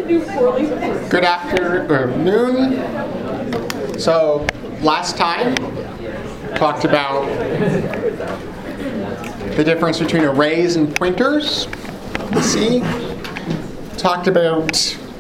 Good afternoon. So last time talked about the difference between arrays and pointers. C. Talked about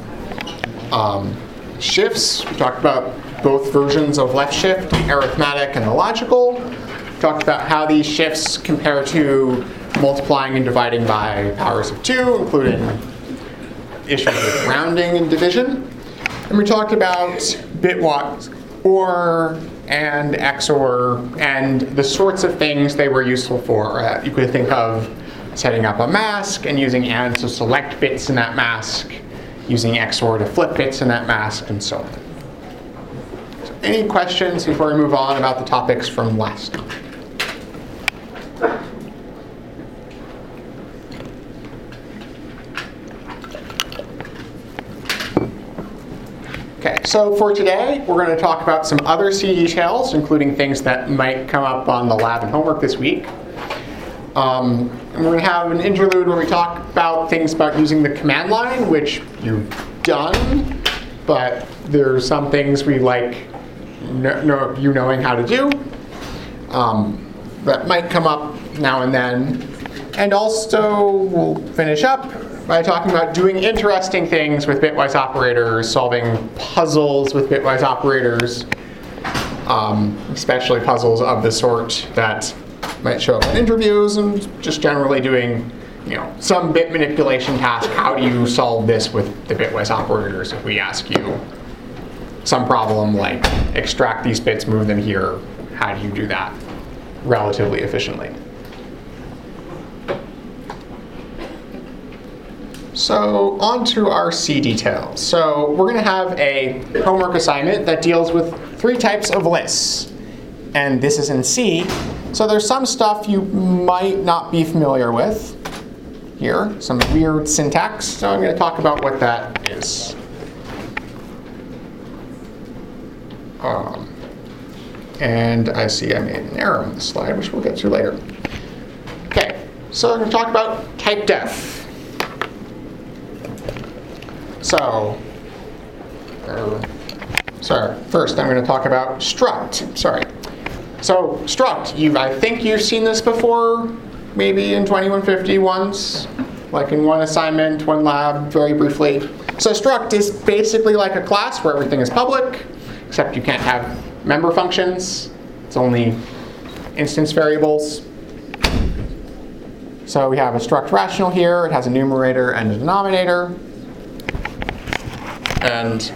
shifts. We talked about both versions of left shift, arithmetic and the logical. Talked about how these shifts compare to multiplying and dividing by powers of 2, including issues with rounding and division. And we talked about bitwise OR and XOR and the sorts of things they were useful for. You could think of setting up a mask and using AND to select bits in that mask, using XOR to flip bits in that mask, and so on. So any questions before we move on about the topics from last time? Okay, so for today, we're going to talk about some other C details, including things that might come up on the lab and homework this week. And we're going to have an interlude where we talk about things about using the command line, which you've done, but there's some things we like you knowing how to do that might come up now and then. And also, we'll finish up by talking about doing interesting things with bitwise operators, solving puzzles with bitwise operators, especially puzzles of the sort that might show up in interviews, and just generally doing, some bit manipulation task. How do you solve this with the bitwise operators if we ask you some problem like extract these bits, move them here? How do you do that relatively efficiently? So on to our C details. So we're going to have a homework assignment that deals with 3 types of lists. And this is in C. So there's some stuff you might not be familiar with here, some weird syntax. So I'm going to talk about what that is. And I see I made an error on the slide, which we'll get to later. Okay, so I'm going to talk about typedef. So, first I'm going to talk about struct. So struct, I think you've seen this before, maybe in 2150 once, like in one assignment, one lab, very briefly. So struct is basically like a class where everything is public, except you can't have member functions. It's only instance variables. So we have a struct rational here. It has a numerator and a denominator. And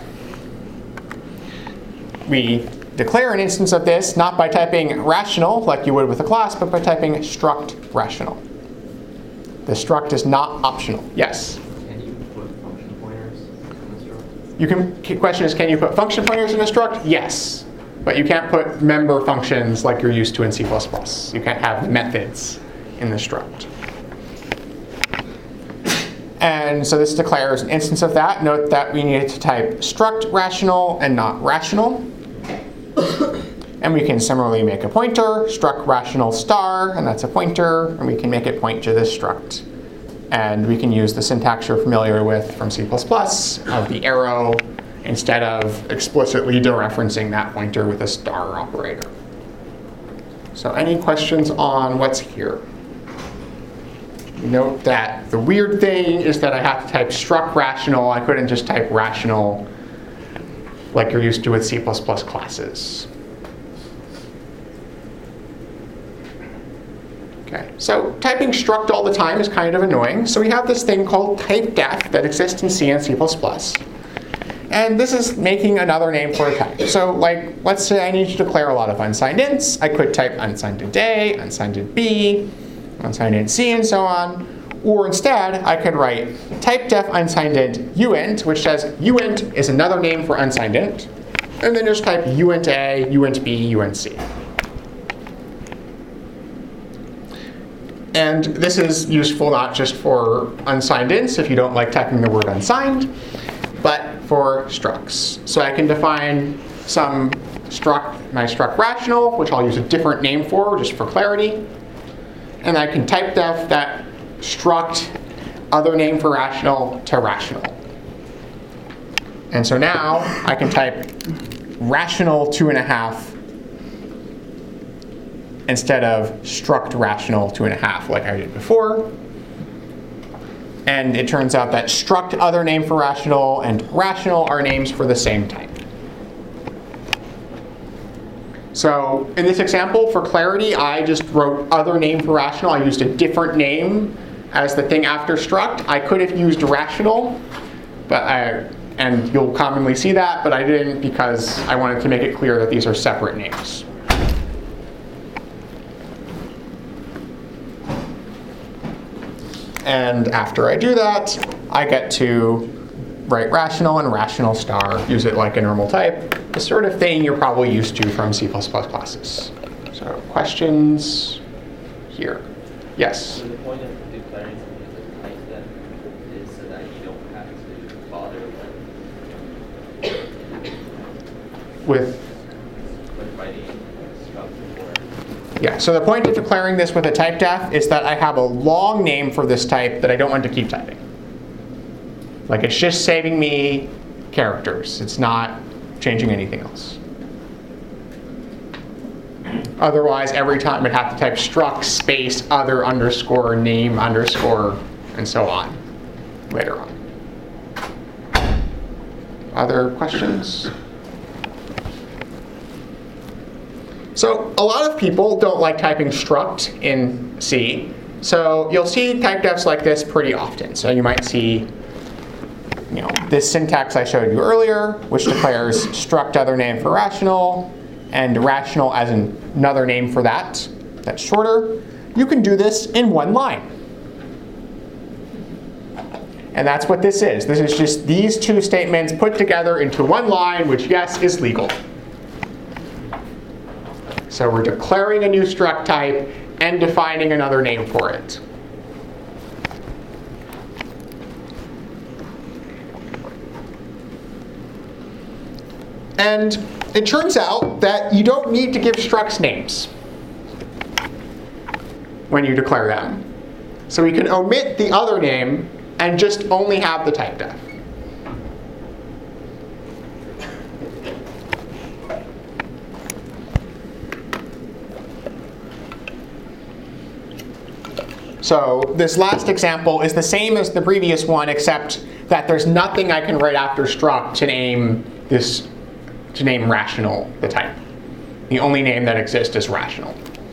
we declare an instance of this not by typing rational like you would with a class, but by typing struct rational. The struct is not optional. Yes? Can you put function pointers in the struct? Question is, can you put function pointers in a struct? Yes. But you can't put member functions like you're used to in C++. You can't have methods in the struct. And so this declares an instance of that. Note that we needed to type struct rational and not rational. And we can similarly make a pointer, struct rational star, and that's a pointer, and we can make it point to this struct. And we can use the syntax you're familiar with from C++ of the arrow instead of explicitly dereferencing that pointer with a star operator. So any questions on what's here? Note that the weird thing is that I have to type struct rational. I couldn't just type rational like you're used to with C++ classes. Okay, so typing struct all the time is kind of annoying. So we have this thing called typedef that exists in C and C++. And this is making another name for a type. So let's say I need to declare a lot of unsigned ints. I could type unsigned int A, unsigned int B, unsigned int C, and so on. Or instead, I could write typedef unsigned int uint, which says uint is another name for unsigned int. And then just type uint A, uint B, uint C. And this is useful not just for unsigned ints, if you don't like typing the word unsigned, but for structs. So I can define some struct, my struct rational, which I'll use a different name for, just for clarity. And I can typedef that struct other name for rational to rational. And so now I can type rational 2.5 instead of struct rational 2.5 like I did before. And it turns out that struct other name for rational and rational are names for the same type. So in this example, for clarity, I just wrote other name for rational. I used a different name as the thing after struct. I could have used rational, and you'll commonly see that, but I didn't because I wanted to make it clear that these are separate names. And after I do that, I get to write rational and rational star, use it like a normal type, the sort of thing you're probably used to from C++ classes. So questions here? Yes? So the point of declaring something as a type then is so that you don't have to bother With writing struct or... Yeah, so the point of declaring this with a type def is that I have a long name for this type that I don't want to keep typing. Like it's just saving me characters. It's not changing anything else. Otherwise, every time I'd have to type struct space other underscore name underscore and so on later on. Other questions? So a lot of people don't like typing struct in C. So you'll see type defs like this pretty often. So you might see this syntax I showed you earlier, which declares struct other name for rational, and rational as another name for that. That's shorter. You can do this in one line. And that's what this is. This is just these two statements put together into one line, which, yes, is legal. So we're declaring a new struct type and defining another name for it. And it turns out that you don't need to give structs names when you declare them. So we can omit the other name and just only have the type def. So this last example is the same as the previous one, except that there's nothing I can write after struct to name rational the type. The only name that exists is rational.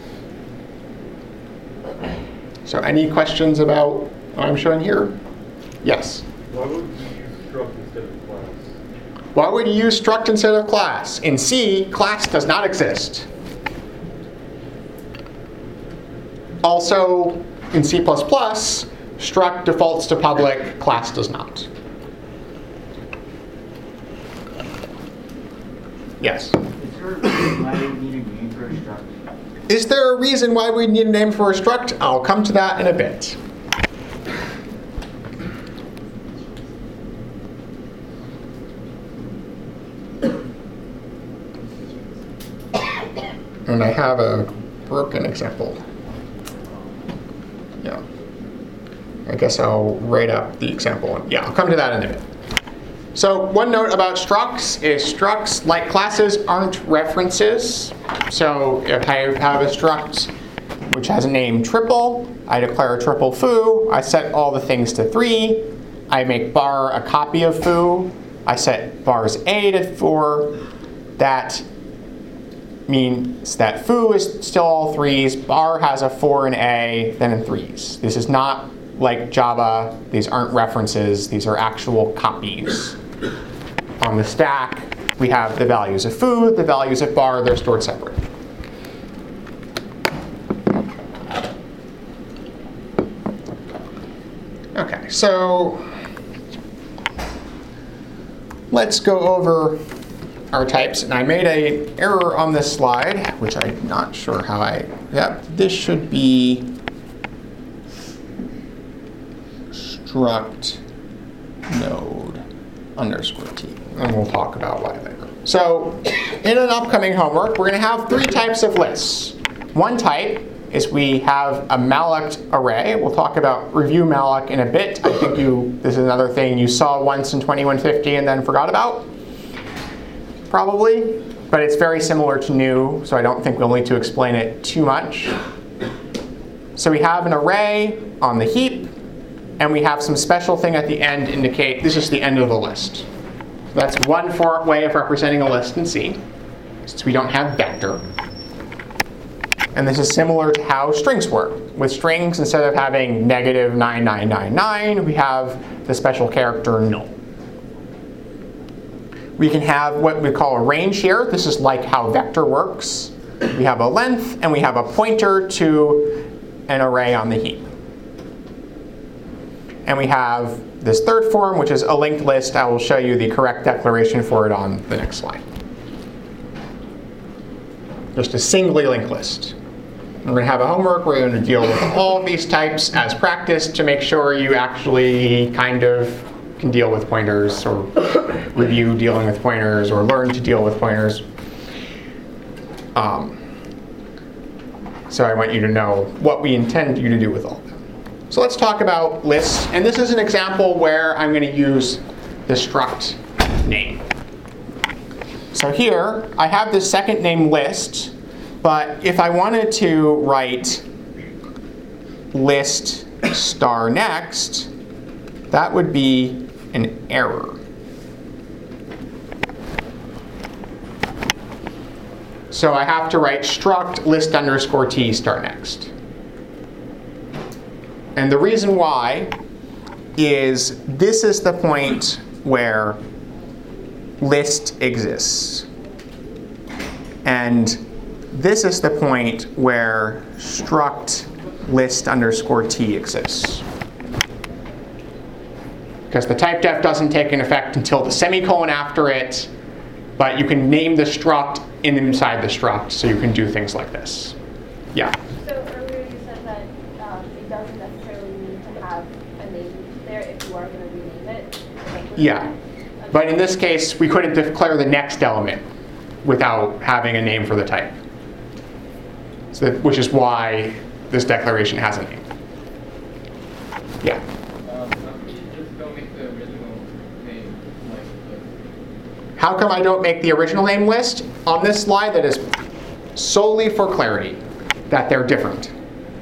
So any questions about what I'm showing here? Yes? Why would you use struct instead of class? Why would you use struct instead of class? In C, class does not exist. Also, in C++, struct defaults to public, class does not. Yes? Is there a reason why we need a name for a struct? Is there a reason why we need a name for a struct? I'll come to that in a bit. And I have a broken example. Yeah. I guess I'll write up the example. Yeah, I'll come to that in a bit. So one note about structs is structs, like classes, aren't references. So if I have a struct which has a name triple, I declare a triple foo. I set all the things to 3. I make bar a copy of foo. I set bars a to 4. That means that foo is still all 3s. Bar has a 4 in a, then in 3s. This is not like Java. These aren't references. These are actual copies. On the stack, we have the values of foo, the values of bar. They're stored separate. OK, so let's go over our types. And I made an error on this slide, which I'm not sure how yep, this should be struct node underscore t. And we'll talk about why later. So in an upcoming homework, we're going to have 3 types of lists. One type is we have a malloc array. We'll talk about review malloc in a bit. I think this is another thing you saw once in 2150 and then forgot about, probably. But it's very similar to new, so I don't think we'll need to explain it too much. So we have an array on the heap, and we have some special thing at the end to indicate this is the end of the list. So that's one way of representing a list in C, since we don't have vector. And this is similar to how strings work. With strings, instead of having -9999, we have the special character null. We can have what we call a range here. This is like how vector works. We have a length, and we have a pointer to an array on the heap. And we have this third form, which is a linked list. I will show you the correct declaration for it on the next slide. Just a singly linked list. We're going to have a homework where you're going to deal with all of these types as practice to make sure you actually kind of can deal with pointers, or review dealing with pointers, or learn to deal with pointers. So I want you to know what we intend you to do with all of them. So let's talk about lists. And this is an example where I'm going to use the struct name. So here, I have this second name list. But if I wanted to write list star next, that would be an error. So I have to write struct list underscore t star next. And the reason why is this is the point where list exists. And this is the point where struct list underscore t exists. Because the type def doesn't take an effect until the semicolon after it, but you can name the struct inside the struct, so you can do things like this. Yeah? So earlier you said that it doesn't necessarily need to have a name there if you are going to rename it. Yeah. But in this case, we couldn't declare the next element without having a name for the type. So which is why this declaration has a name. Yeah? How come I don't make the original name list? On this slide, that is solely for clarity, that they're different.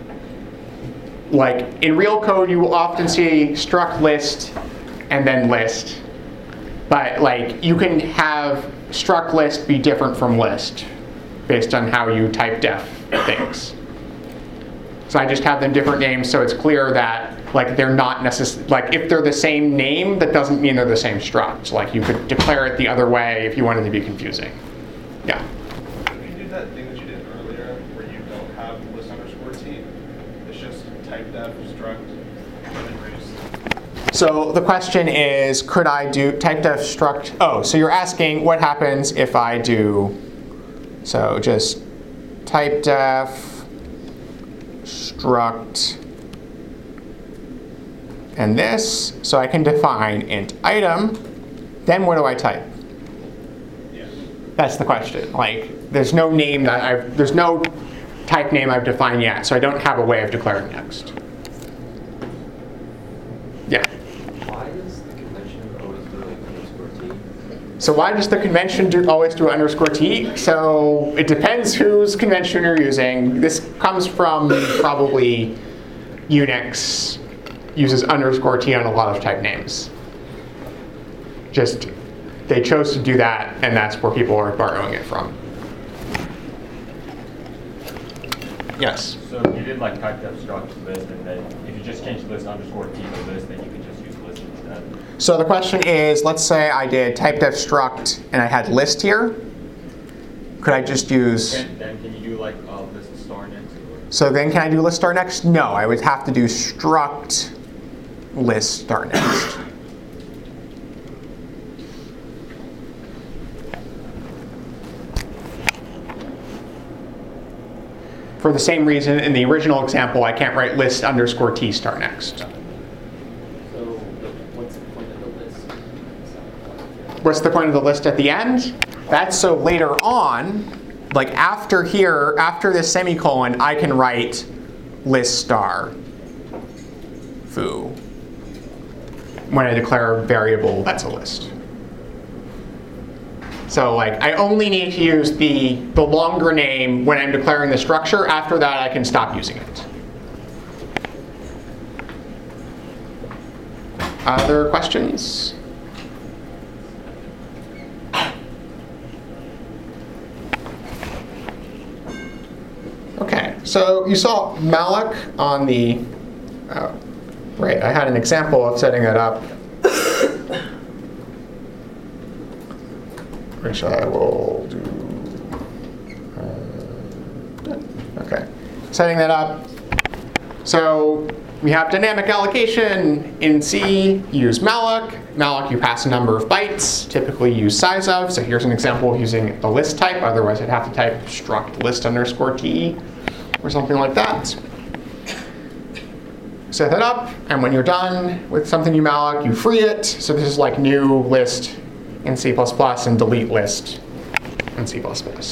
Like in real code, you will often see struct list and then list. But like you can have struct list be different from list based on how you type def things. So I just have them different names so it's clear that like they're not necessarily, like if they're the same name, that doesn't mean they're the same struct. Like you could declare it the other way if you wanted to be confusing. Yeah? Can you do that thing that you did earlier where you don't have list underscore t? It's just type def struct and then reduce. So the question is, could I do type def struct? Oh, so you're asking what happens if I do, so just type def struct and this, so I can define int item, then what do I type? Yeah. That's the question. Like, there's no name that there's no type name I've defined yet, so I don't have a way of declaring next. Yeah? Why does the convention always do like underscore t? So why does the convention always do underscore t? So it depends whose convention you're using. This comes from probably Unix. Uses underscore t on a lot of type names. Just, they chose to do that, and that's where people are borrowing it from. Yes? So you did like type def struct list, and then if you just change list underscore t to list, then you can just use list instead. So the question is, let's say I did type def struct, and I had list here. Could I just use... Then can you do like list star next? So then can I do list star next? No, I would have to do struct list star next. For the same reason, in the original example, I can't write list underscore t star next. So what's the point of the list? What's the point of the list at the end? That's so later on, like after here, after this semicolon, I can write list star foo when I declare a variable that's a list. So like I only need to use the longer name when I'm declaring the structure. After that, I can stop using it. Other questions? Okay, so you saw malloc on the, right, I had an example of setting that up, which I will do. Okay, setting that up. So we have dynamic allocation in C, use malloc. Malloc, you pass a number of bytes, typically use size of. So here's an example of using a list type. Otherwise, I'd have to type struct list underscore t or something like that. Set that up, and when you're done with something you malloc, you free it. So this is like new list in C++ and delete list in C++.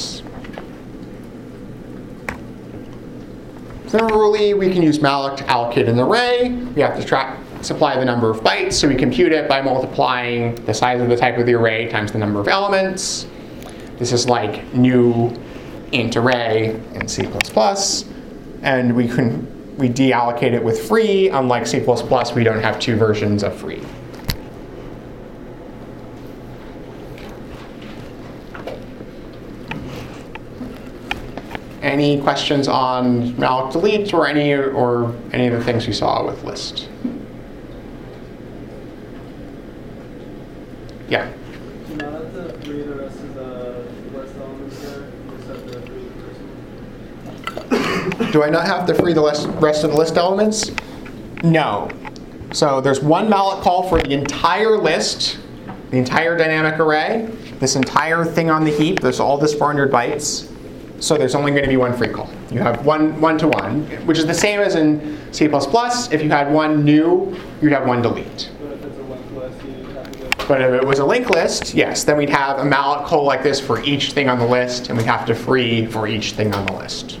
Similarly, we can use malloc to allocate an array. We have to supply the number of bytes, so we compute it by multiplying the size of the type of the array times the number of elements. This is like new int array in C++, and we deallocate it with free. Unlike C++, we don't have two versions of free. Any questions on malloc delete or any of the things you saw with list? Yeah. Now that the free the rest of the list elements there, you set the free the first one. Do I not have to free the rest of the list elements? No. So there's one malloc call for the entire list, the entire dynamic array, this entire thing on the heap. There's all this 400 bytes. So there's only going to be one free call. You have one-to-one, which is the same as in C++. If you had one new, you'd have one delete. But if it's a linked list, you have to go. But if it was a linked list, yes, then we'd have a malloc call like this for each thing on the list, and we'd have to free for each thing on the list.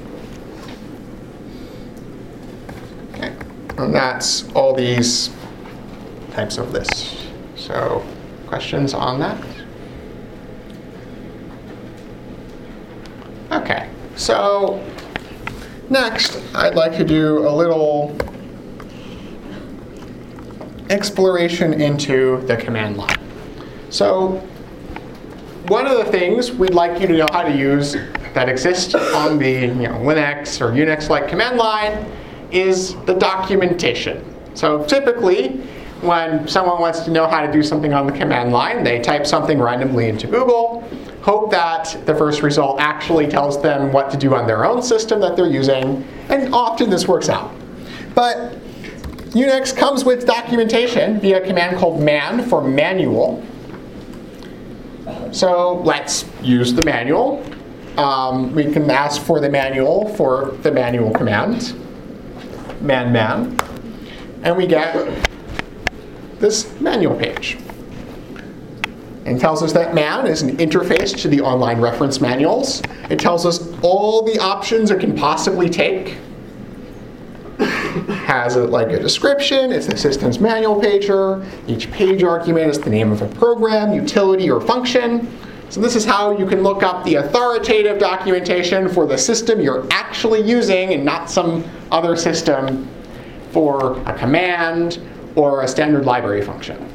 Okay, and that's all these types of lists. So questions on that? Okay, so next I'd like to do a little exploration into the command line. So one of the things we'd like you to know how to use that exists on the Linux or Unix-like command line is the documentation. So typically, when someone wants to know how to do something on the command line, they type something randomly into Google, hope that the first result actually tells them what to do on their own system that they're using, and often this works out. But Unix comes with documentation via a command called man for manual. So let's use the manual. We can ask for the manual for the manual command, man, and we get this manual page. And tells us that man is an interface to the online reference manuals. It tells us all the options it can possibly take. Has like a description, it's the system's manual pager. Each page argument is the name of a program, utility, or function. So this is how you can look up the authoritative documentation for the system you're actually using and not some other system for a command or a standard library function.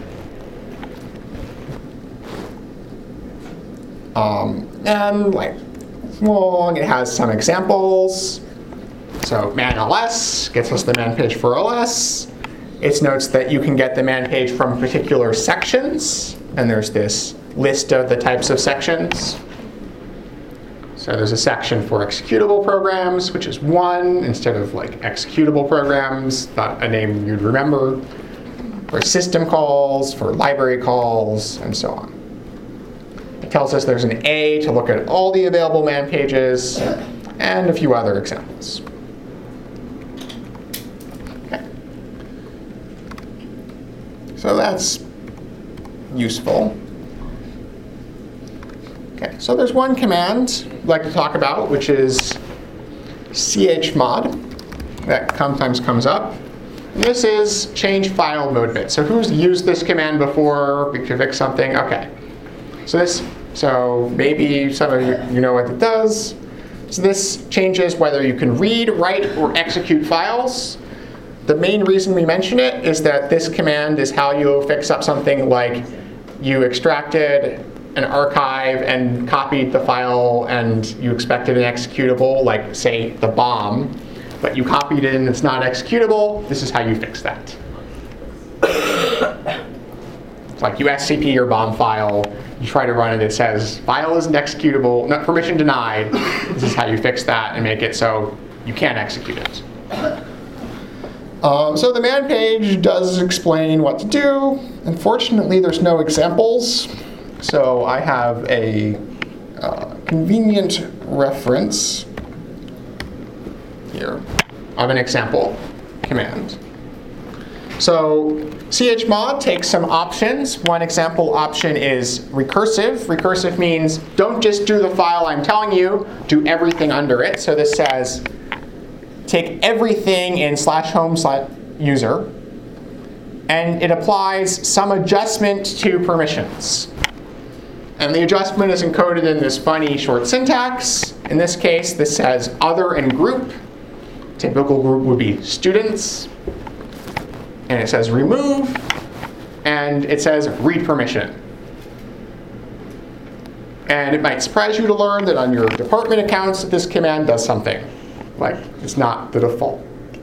And like long, it has some examples. So man ls gets us the man page for ls. It notes that you can get the man page from particular sections, and there's this list of the types of sections. So there's a section for executable programs, which is 1 instead of like executable programs, not a name you'd remember. For system calls, for library calls, and so on. It tells us there's an A to look at all the available man pages, and a few other examples. Okay. So that's useful. Okay, so there's one command I'd like to talk about, which is chmod. That sometimes comes up. And this is change file mode bit. So who's used this command before to fix something? Okay. So maybe some of you know what it does. So this changes whether you can read, write, or execute files. The main reason we mention it is that this command is how you'll fix up something like you extracted an archive and copied the file and you expected an executable, like say the bomb, but you copied it and it's not executable. This is how you fix that. It's like you SCP your bomb file, you try to run it, it says file isn't executable, not permission denied. This is how you fix that and make it so you can't execute it. So the man page does explain what to do. Unfortunately, there's no examples. So I have a convenient reference here of an example command. So chmod takes some options. One example option is recursive. Recursive means don't just do the file I'm telling you, do everything under it. So this says take everything in /home/user, and it applies some adjustment to permissions. And the adjustment is encoded in this funny short syntax. In this case, this says other and group. Typical group would be students. And it says remove, and it says read permission. And it might surprise you to learn that on your department accounts, this command does something. Like, it's not the default.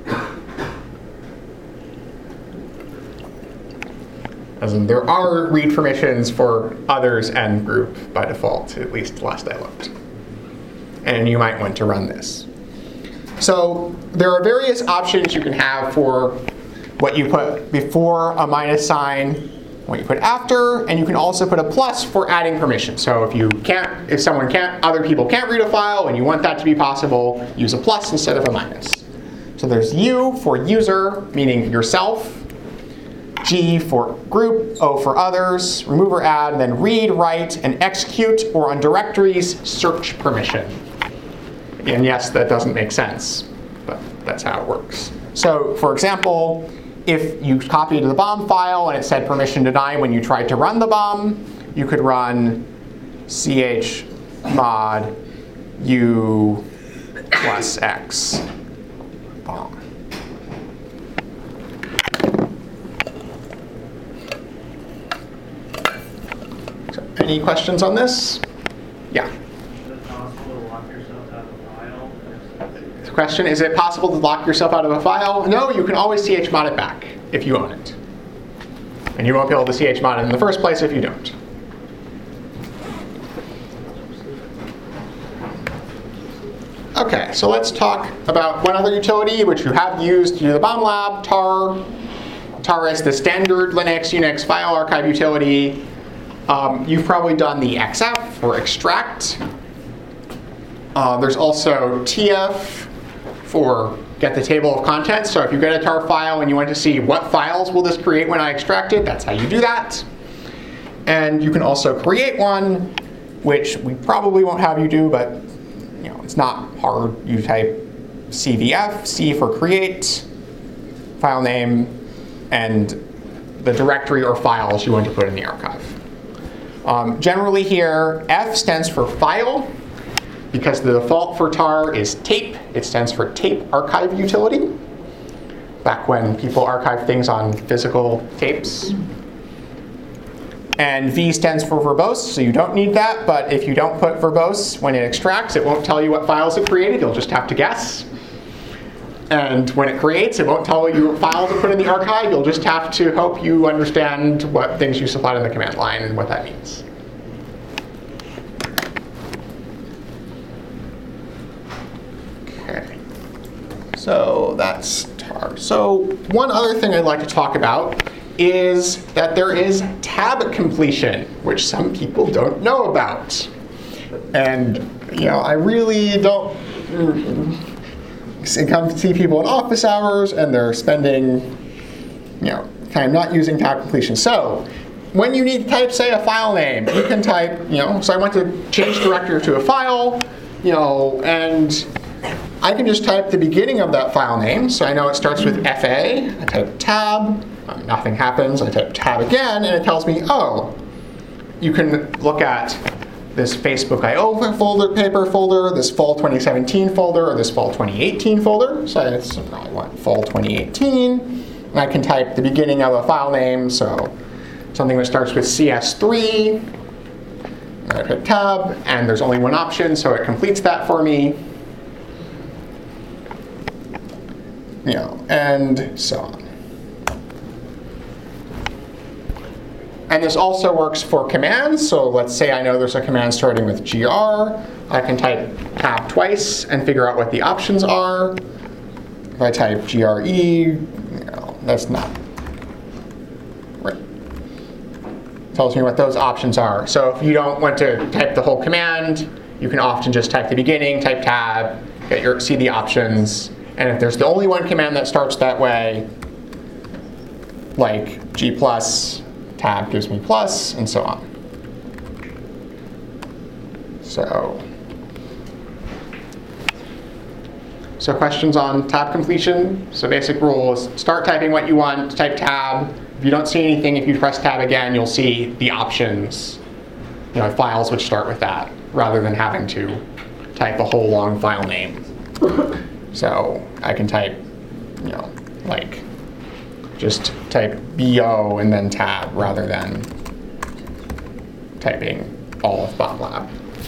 As in, there are read permissions for others and group by default, at least last I looked. And you might want to run this. So there are various options you can have for what you put before a minus sign, what you put after, and you can also put a plus for adding permission. So if other people can't read a file and you want that to be possible, use a plus instead of a minus. So there's U for user, meaning yourself, G for group, O for others, remove or add, and then read, write, and execute, or on directories, search permission. And yes, that doesn't make sense, but that's how it works. So for example, if you copied the bomb file and it said permission denied when you tried to run the bomb, you could run chmod u plus x bomb. So, any questions on this? Yeah. Is it possible to lock yourself out of a file? The question, is it possible to lock yourself out of a file? No, you can always chmod it back if you own it. And you won't be able to chmod it in the first place if you don't. Okay, so let's talk about one other utility which you have used to do the bomb lab, tar. Tar is the standard Linux, Unix file archive utility. You've probably done the xf or extract. There's also tf for get the table of contents. So if you get a tar file and you want to see what files will this create when I extract it, that's how you do that. And you can also create one, which we probably won't have you do, but it's not hard. You type cvf, C for create, file name, and the directory or files you want to put in the archive. Generally here, F stands for file. Because the default for tar is tape, it stands for tape archive utility. Back when people archived things on physical tapes. And V stands for verbose, so you don't need that. But if you don't put verbose when it extracts, it won't tell you what files it created. You'll just have to guess. And when it creates, it won't tell you what files to put in the archive. You'll just have to hope you understand what things you supplied in the command line and what that means. So that's tar. So one other thing I'd like to talk about is that there is tab completion, which some people don't know about. And I really don't come see people in office hours and they're spending time not using tab completion. So when you need to type, say, a file name, you can type, so I want to change directory to a file, and I can just type the beginning of that file name. So I know it starts with FA. I type tab. Nothing happens. I type tab again, and it tells me, oh, you can look at this Facebook I/O paper folder, this fall 2017 folder, or this fall 2018 folder. So I want fall 2018. And I can type the beginning of a file name. So something that starts with CS3. I type tab, and there's only one option, so it completes that for me. And so on. And this also works for commands. So let's say I know there's a command starting with gr. I can type tab twice and figure out what the options are. If I type GRE, that's not right. Tells me what those options are. So if you don't want to type the whole command, you can often just type the beginning, type tab, see the options. And if there's the only one command that starts that way, like G+, tab gives me plus, and so on. So questions on tab completion? So basic rules, start typing what you want, type tab. If you don't see anything, if you press tab again, you'll see the options, files which start with that, rather than having to type a whole long file name. So I can type, just type BO and then tab rather than typing all of Botlab.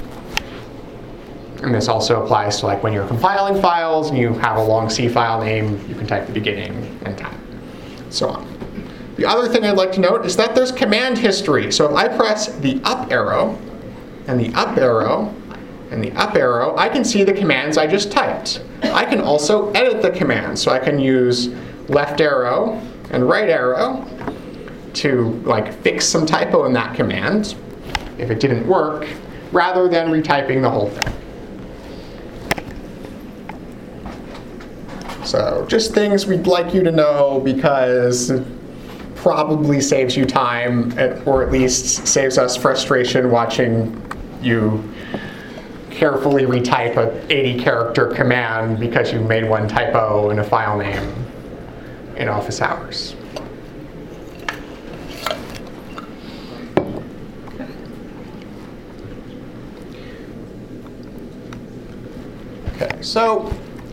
And this also applies to when you're compiling files and you have a long C file name, you can type the beginning and tab, so on. The other thing I'd like to note is that there's command history. So if I press the up arrow and the up arrow and the up arrow, I can see the commands I just typed. I can also edit the commands. So I can use left arrow and right arrow to fix some typo in that command if it didn't work, rather than retyping the whole thing. So just things we'd like you to know, because it probably saves you time, or at least saves us frustration watching you carefully retype a 80-character command because you made one typo in a file name in office hours. Okay, so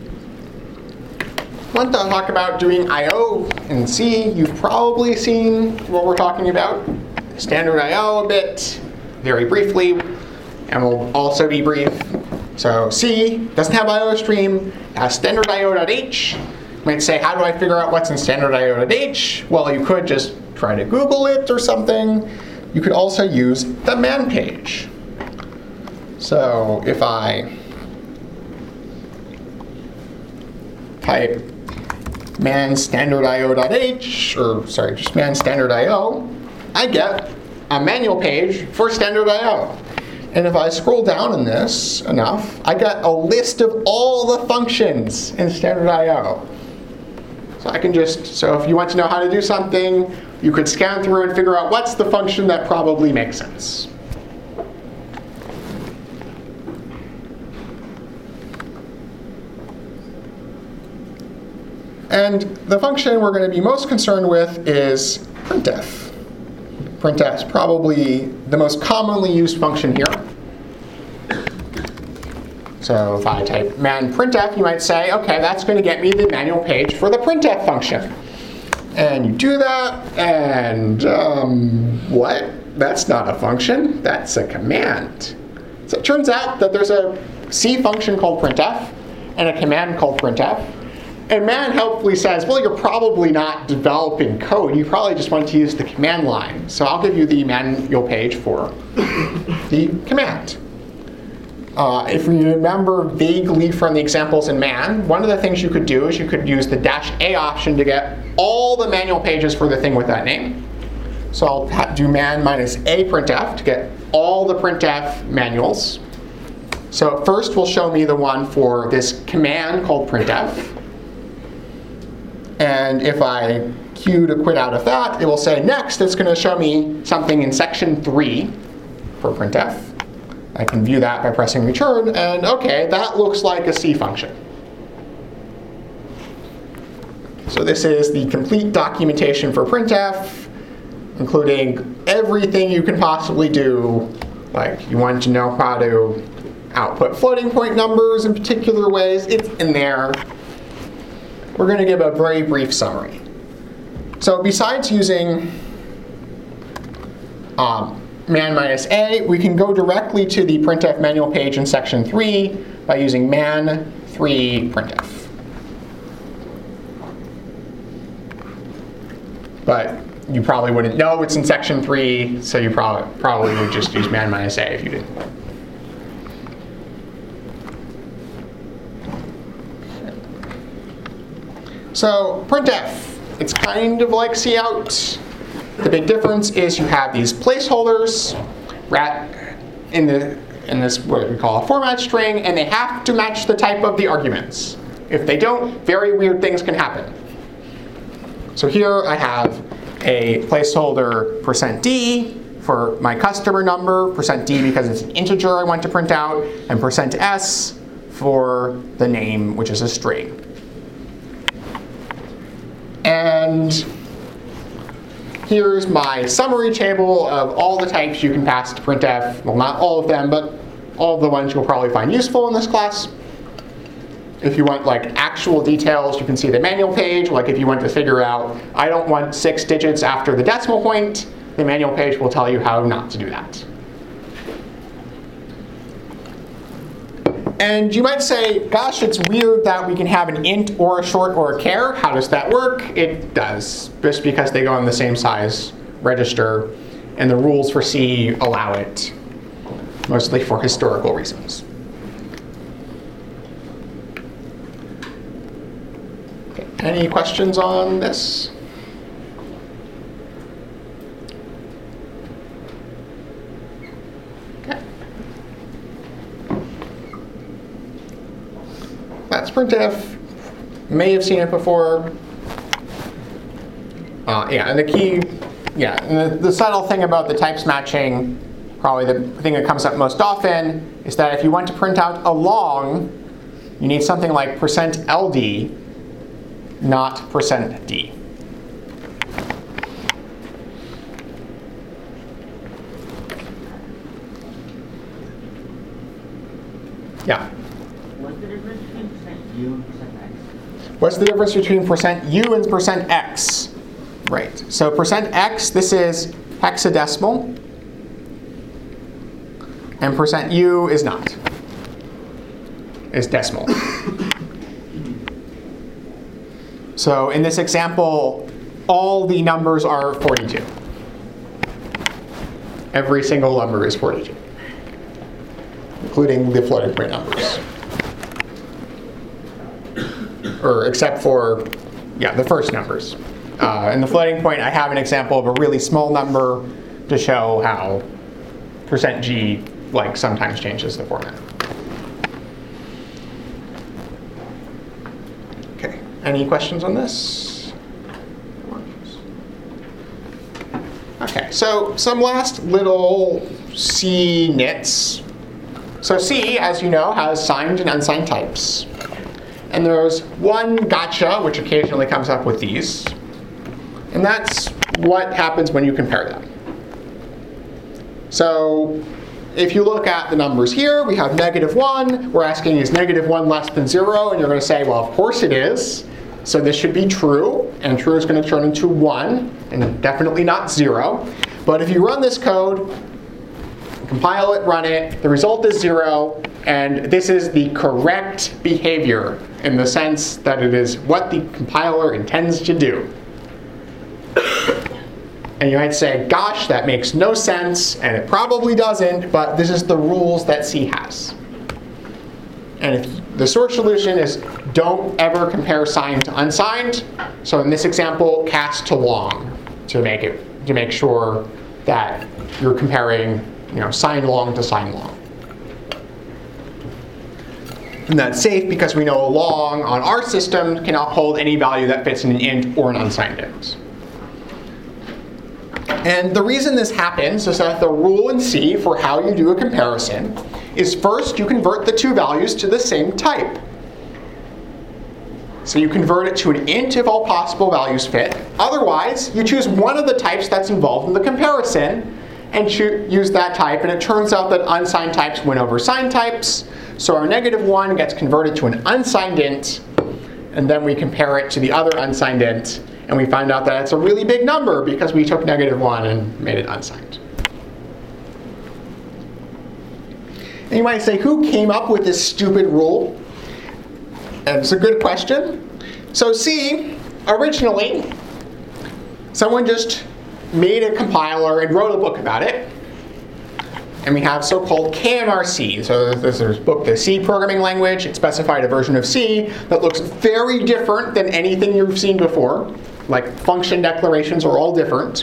I want to talk about doing I/O in C. You've probably seen what we're talking about. Standard I/O a bit, very briefly, and we'll also be brief. So C doesn't have I/O stream, it has standard IO.h. You might say, how do I figure out what's in standard IO.h? Well, you could just try to Google it or something. You could also use the man page. So if I type man standard IO.h, or sorry, just man standard IO, I get a manual page for standard IO. And if I scroll down in this enough, I get a list of all the functions in standard IO. So I can so if you want to know how to do something, you could scan through and figure out what's the function that probably makes sense. And the function we're going to be most concerned with is printf. Printf is probably the most commonly used function here. So if I type man printf, you might say, OK, that's going to get me the manual page for the printf function. And you do that, and what? That's not a function. That's a command. So it turns out that there's a C function called printf and a command called printf. And man helpfully says, well, you're probably not developing code. You probably just want to use the command line. So I'll give you the manual page for the command. If you remember vaguely from the examples in man, one of the things you could do is you could use the -a option to get all the manual pages for the thing with that name. So I'll do man -a printf to get all the printf manuals. So first will show me the one for this command called printf. And if I Q to quit out of that, it will say next it's going to show me something in section 3 for printf. I can view that by pressing return, and okay, that looks like a C function. So this is the complete documentation for printf, including everything you can possibly do. Like you want to know how to output floating point numbers in particular ways, it's in there. We're going to give a very brief summary. So besides using man-a, we can go directly to the printf manual page in section 3 by using man3printf. But you probably wouldn't know it's in section 3, so you probably would just use man-a if you didn't. So printf, it's kind of like cout. The big difference is you have these placeholders in this what we call a format string, and they have to match the type of the arguments. If they don't, very weird things can happen. So here I have a placeholder %d for my customer number, %d because it's an integer I want to print out, and %s for the name, which is a string. And here's my summary table of all the types you can pass to printf. Well, not all of them, but all of the ones you'll probably find useful in this class. If you want like actual details, you can see the manual page. Like if you want to figure out, I don't want 6 digits after the decimal point, the manual page will tell you how not to do that. And you might say, gosh, it's weird that we can have an int or a short or a char. How does that work? It does, just because they go on the same size register, and the rules for C allow it, mostly for historical reasons. Okay. Any questions on this? That's printf. May have seen it before. And the key, and the subtle thing about the types matching, probably the thing that comes up most often, is that if you want to print out a long, you need something like %ld, not %d. Yeah. What's the difference between %u and %x? Right. So %x, this is hexadecimal, and %u is not. It's decimal. So in this example, all the numbers are 42. Every single number is 42, including the floating point numbers. Or except for, the first numbers. In the floating point, I have an example of a really small number to show how %g sometimes changes the format. Okay, any questions on this? Okay, so some last little C nits. So C, as you know, has signed and unsigned types. And there's one gotcha, which occasionally comes up with these. And that's what happens when you compare them. So if you look at the numbers here, we have -1. We're asking, is -1 less than 0? And you're going to say, well, of course it is. So this should be true. And true is going to turn into 1, and definitely not 0. But if you run this code, compile it, run it, the result is 0. And this is the correct behavior in the sense that it is what the compiler intends to do. And you might say, gosh, that makes no sense, and it probably doesn't, but this is the rules that C has. And the short solution is don't ever compare signed to unsigned. So in this example, cast to long to make sure that you're comparing signed long to signed long. And that's safe because we know a long on our system cannot hold any value that fits in an int or an unsigned int. And the reason this happens is that the rule in C for how you do a comparison is first you convert the two values to the same type. So you convert it to an int if all possible values fit. Otherwise, you choose one of the types that's involved in the comparison and use that type. And it turns out that unsigned types win over signed types. So our -1 gets converted to an unsigned int. And then we compare it to the other unsigned int. And we find out that it's a really big number because we took -1 and made it unsigned. And you might say, who came up with this stupid rule? And it's a good question. So C, originally, someone just made a compiler and wrote a book about it. And we have so-called KMRC. So there's a book, the C programming language. It specified a version of C that looks very different than anything you've seen before. Like function declarations are all different.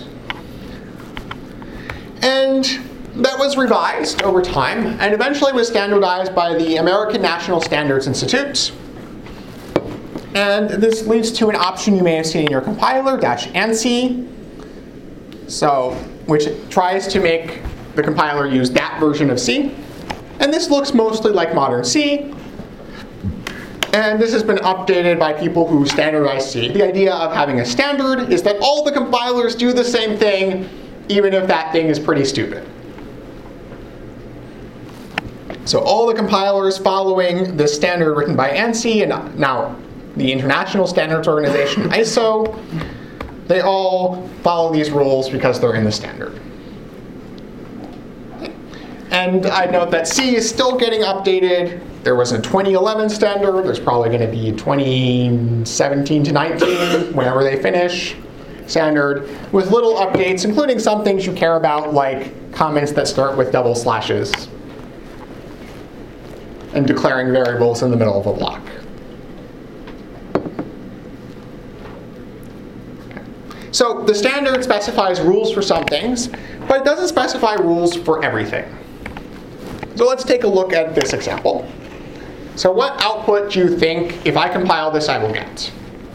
And that was revised over time and eventually was standardized by the American National Standards Institute. And this leads to an option you may have seen in your compiler, -ANSI, which tries to make the compiler use that version of C. And this looks mostly like modern C. And this has been updated by people who standardize C. The idea of having a standard is that all the compilers do the same thing, even if that thing is pretty stupid. So all the compilers following this standard written by ANSI and now the International Standards Organization, ISO, they all follow these rules because they're in the standard. And I note that C is still getting updated. There was a 2011 standard. There's probably going to be 2017 to 19, whenever they finish, standard, with little updates, including some things you care about, like comments that start with double slashes and declaring variables in the middle of a block. So the standard specifies rules for some things, but it doesn't specify rules for everything. So let's take a look at this example. So what output do you think, if I compile this, I will get?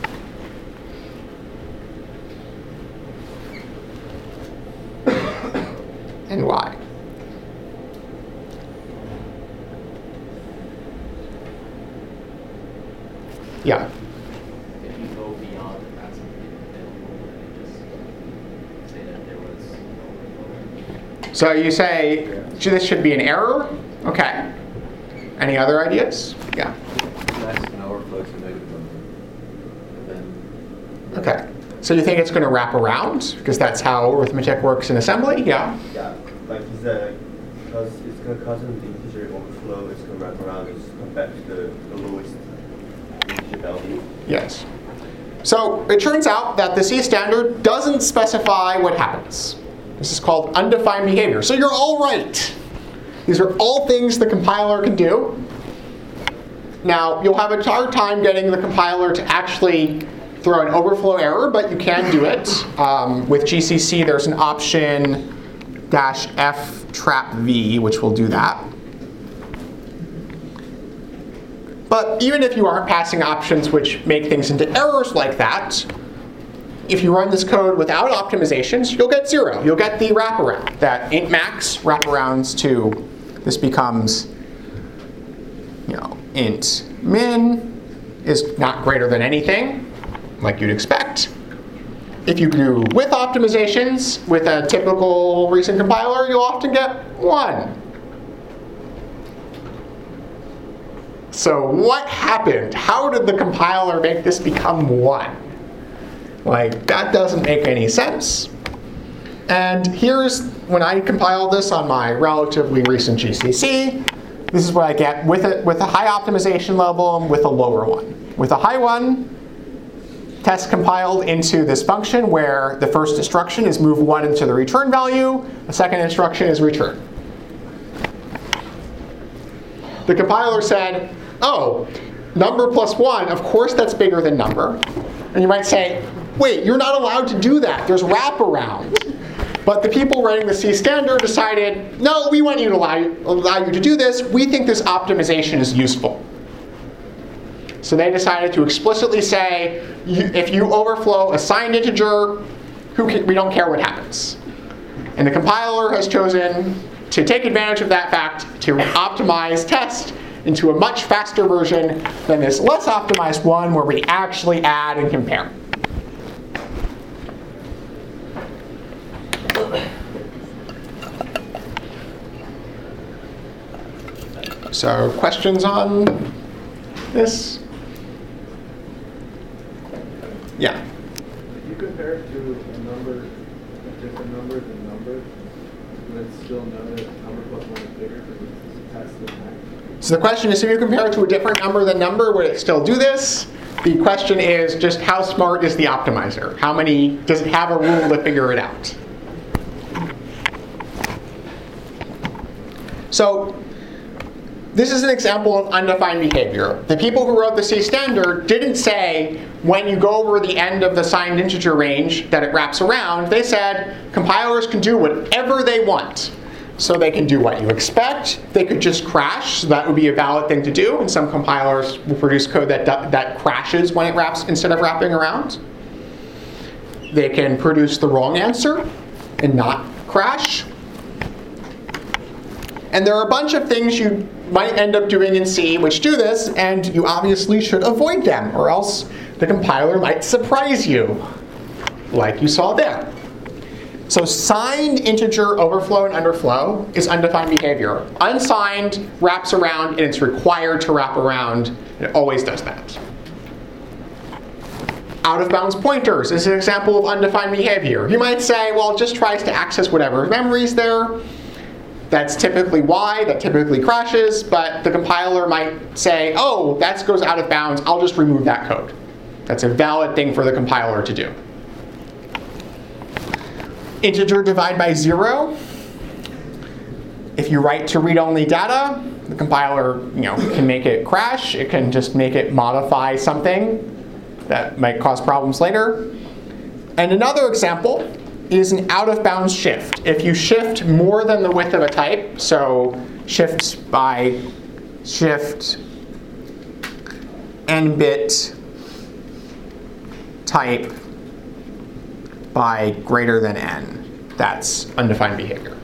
And why? Yeah. If you go beyond the maximum available, and just say that there was no. So you say this should be an error? Okay. Any other ideas? Yeah. Max can overflow to negative number. And then. Okay. So you think it's going to wrap around? Because that's how arithmetic works in assembly? Yeah. Yeah. Like you said, because it's going to cause an integer overflow, it's going to wrap around and just come back to the lowest integer value. Yes. So it turns out that the C standard doesn't specify what happens. This is called undefined behavior. So you're all right. These are all things the compiler can do. Now, you'll have a hard time getting the compiler to actually throw an overflow error, but you can do it. With GCC, there's an option -f trap v, which will do that. But even if you aren't passing options which make things into errors like that, if you run this code without optimizations, you'll get 0. You'll get the wraparound, that int max wraparounds to this becomes, int min is not greater than anything, like you'd expect. If you do with optimizations, with a typical recent compiler, you'll often get 1. So what happened? How did the compiler make this become 1? Like, that doesn't make any sense. And here's, when I compile this on my relatively recent GCC, this is what I get with a high optimization level and with a lower one. With a high one, test compiled into this function where the first instruction is move 1 into the return value, the second instruction is return. The compiler said, oh, number plus 1, of course that's bigger than number. And you might say, wait, you're not allowed to do that. There's wraparound. But the people writing the C standard decided, no, we want you to allow you to do this. We think this optimization is useful. So they decided to explicitly say, if you overflow a signed integer, we don't care what happens. And the compiler has chosen to take advantage of that fact to optimize test into a much faster version than this less optimized one where we actually add and compare. So questions on this? Yeah. If you compare it to a number, a different number than number, would it still know that number plus 1 is bigger because it's past the max? So the question is, if you compare it to a different number than number, would it still do this? The question is just how smart is the optimizer? How many, does it have a rule to figure it out? So this is an example of undefined behavior. The people who wrote the C standard didn't say when you go over the end of the signed integer range that it wraps around. They said compilers can do whatever they want. So they can do what you expect. They could just crash. So that would be a valid thing to do. And some compilers will produce code that crashes when it wraps instead of wrapping around. They can produce the wrong answer and not crash. And there are a bunch of things you might end up doing in C which do this, and you obviously should avoid them, or else the compiler might surprise you, like you saw there. So signed integer overflow and underflow is undefined behavior. Unsigned wraps around, and it's required to wrap around, and it always does that. Out-of-bounds pointers is an example of undefined behavior. You might say, well, it just tries to access whatever memory is there. That's typically why, that typically crashes, but the compiler might say, oh, that goes out of bounds, I'll just remove that code. That's a valid thing for the compiler to do. Integer divide by 0. If you write to read-only data, the compiler can make it crash. It can just make it modify something that might cause problems later. And another example is an out-of-bounds shift. If you shift more than the width of a type, so shift n-bit type by greater than n, that's undefined behavior.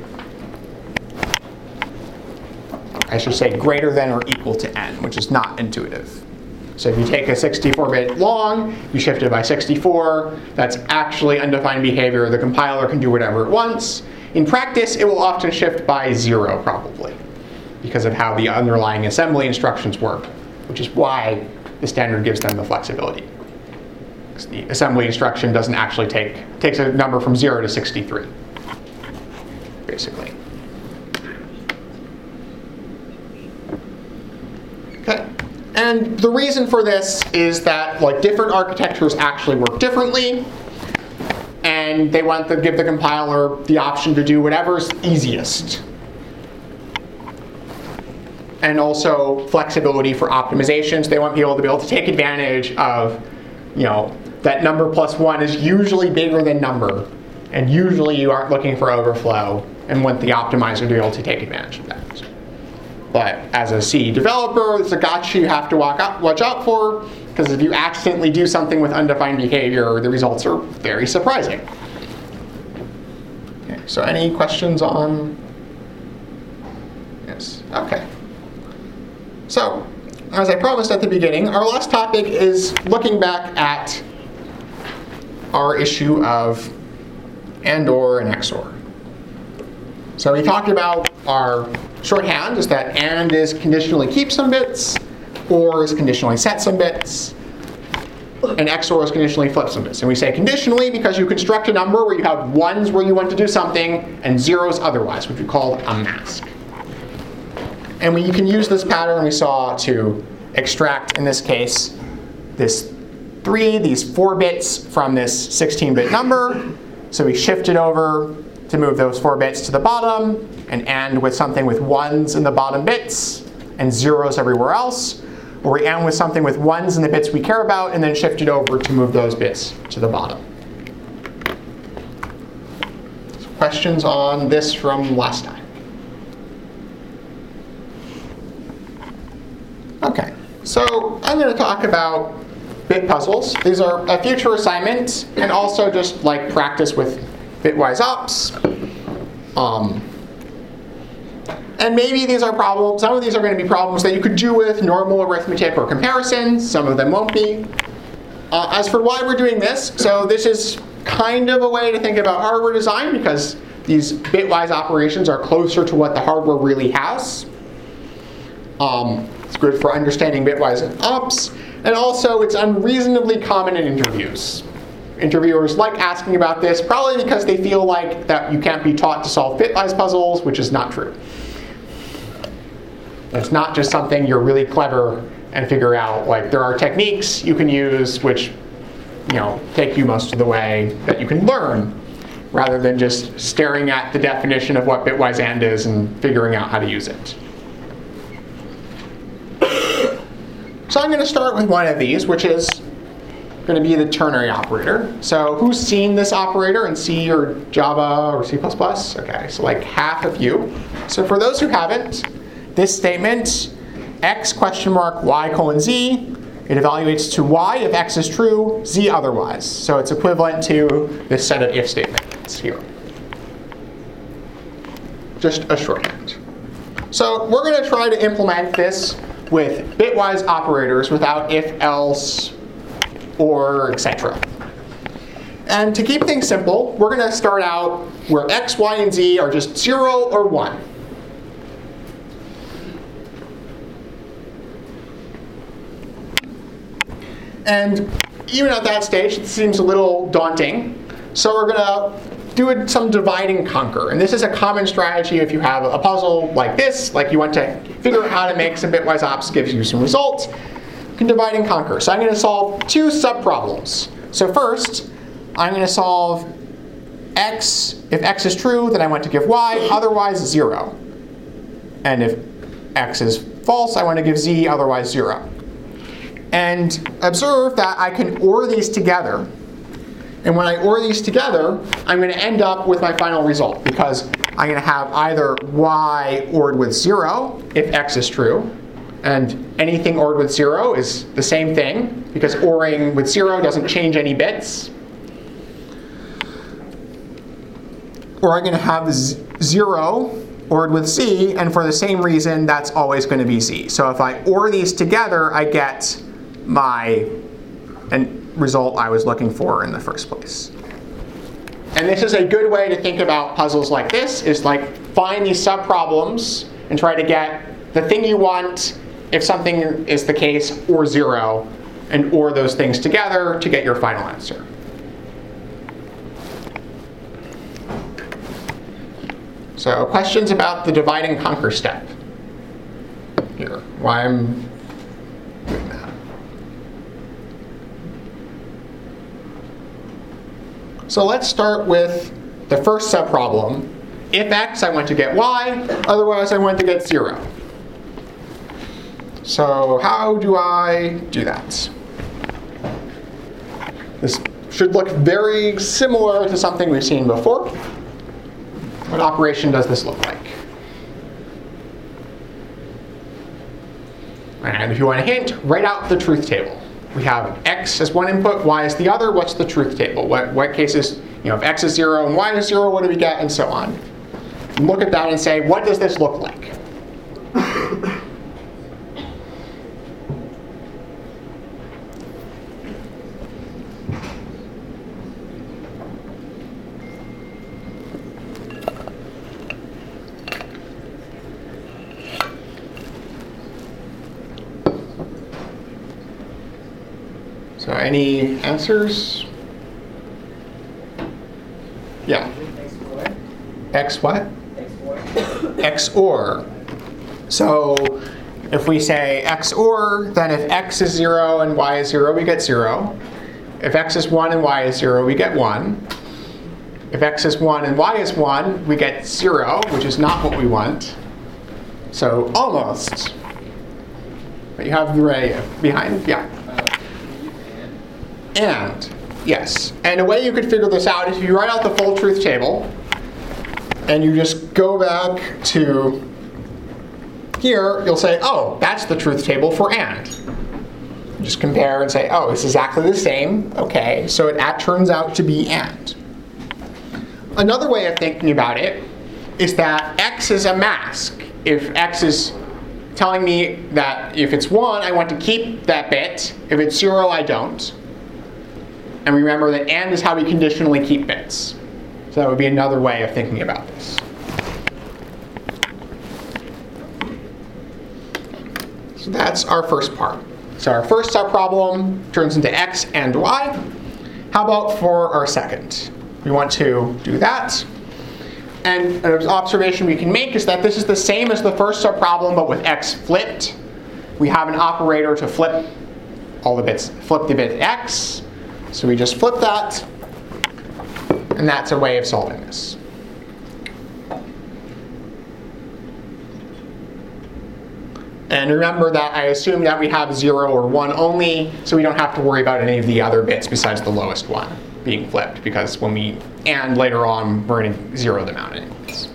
I should say greater than or equal to n, which is not intuitive. So if you take a 64-bit long, you shift it by 64, that's actually undefined behavior. The compiler can do whatever it wants. In practice, it will often shift by 0 probably, because of how the underlying assembly instructions work, which is why the standard gives them the flexibility. Because the assembly instruction doesn't actually takes a number from 0 to 63, basically. Okay. And the reason for this is that different architectures actually work differently, and they want to give the compiler the option to do whatever's easiest. And also flexibility for optimizations. They want people to be able to take advantage of, that number plus 1 is usually bigger than number, and usually you aren't looking for overflow, and want the optimizer to be able to take advantage of that. But as a C developer, it's a gotcha you have to watch out for, because if you accidentally do something with undefined behavior, the results are very surprising. Okay, so any questions on? Yes, okay. So, as I promised at the beginning, our last topic is looking back at our issue of AND/OR and XOR. So we talked about our shorthand is that AND is conditionally keep some bits, OR is conditionally set some bits, and XOR is conditionally flip some bits. And we say conditionally because you construct a number where you have ones where you want to do something and zeros otherwise, which we call a mask. And you can use this pattern we saw to extract, in this case, these 4 bits from this 16-bit number. So we shift it over to move those 4 bits to the bottom and AND with something with 1s in the bottom bits and 0s everywhere else. Or we AND with something with 1s in the bits we care about and then shift it over to move those bits to the bottom. So questions on this from last time? Okay, So I'm going to talk about bit puzzles. These are a future assignment and also just like practice with bitwise ops. And maybe these are problems, some of these are going to be problems that you could do with normal arithmetic or comparison. Some of them won't be. As for why we're doing this, so this is kind of a way to think about hardware design because these bitwise operations are closer to what the hardware really has. It's good for understanding bitwise ops. And also, it's unreasonably common in interviews. Interviewers like asking about this, probably because they feel like that you can't be taught to solve bitwise puzzles, which is not true. It's not just something you're really clever and figure out. Like, there are techniques you can use which, take you most of the way that you can learn, rather than just staring at the definition of what bitwise AND is and figuring out how to use it. So I'm going to start with one of these, which is going to be the ternary operator. So who's seen this operator in C or Java or C++? Okay, so like half of you. So for those who haven't, this statement, x question mark y colon z, it evaluates to y if x is true, z otherwise. So it's equivalent to this set of if statements here. Just a shorthand. So we're going to try to implement this with bitwise operators without if, else, or, etc. And to keep things simple, we're going to start out where x, y, and z are just 0 or 1. And even at that stage, it seems a little daunting. So we're going to do some divide and conquer. And this is a common strategy if you have a puzzle like this, like you want to figure out how to make some bitwise ops, gives you some results. You can divide and conquer. So I'm going to solve two subproblems. So first, I'm going to solve x. If x is true, then I want to give y, otherwise 0. And if x is false, I want to give z, otherwise 0. And observe that I can OR these together. And when I OR these together, I'm going to end up with my final result because I'm going to have either y ORed with 0 if x is true, and anything ORed with 0 is the same thing because ORing with 0 doesn't change any bits. Or I'm going to have 0 ORed with z, and for the same reason, that's always going to be z. So if I OR these together, I get my result I was looking for in the first place. And this is a good way to think about puzzles like this, is like find these subproblems and try to get the thing you want if something is the case or 0, and OR those things together to get your final answer. So questions about the divide and conquer step here, why I'm doing that. So let's start with the first subproblem. If x, I want to get y, otherwise I want to get 0. So how do I do that? This should look very similar to something we've seen before. What operation does this look like? And if you want a hint, write out the truth table. We have x as one input, y as the other. What's the truth table? What cases, if x is 0 and y is 0, what do we get, and so on. And look at that and say, what does this look like? So any answers? Yeah. X what? XOR. So if we say XOR, then if x is 0 and y is 0, we get 0. If x is 1 and y is 0, we get 1. If x is 1 and y is 1, we get 0, which is not what we want. So almost. But you have the array behind? Yeah. And, yes. And a way you could figure this out is if you write out the full truth table, and you just go back to here, you'll say, oh, that's the truth table for and. Just compare and say, oh, it's exactly the same. Okay, so it turns out to be and. Another way of thinking about it is that x is a mask. If x is telling me that if it's 1, I want to keep that bit. If it's 0, I don't. And remember that and is how we conditionally keep bits. So that would be another way of thinking about this. So that's our first part. So our first subproblem turns into x and y. How about for our second? We want to do that. And an observation we can make is that this is the same as the first subproblem, but with x flipped. We have an operator to flip all the bits, flip the bit x. So we just flip that. And that's a way of solving this. And remember that I assume that we have 0 or 1 only, so we don't have to worry about any of the other bits besides the lowest one being flipped, because when we and later on, we're going to 0 them out anyways.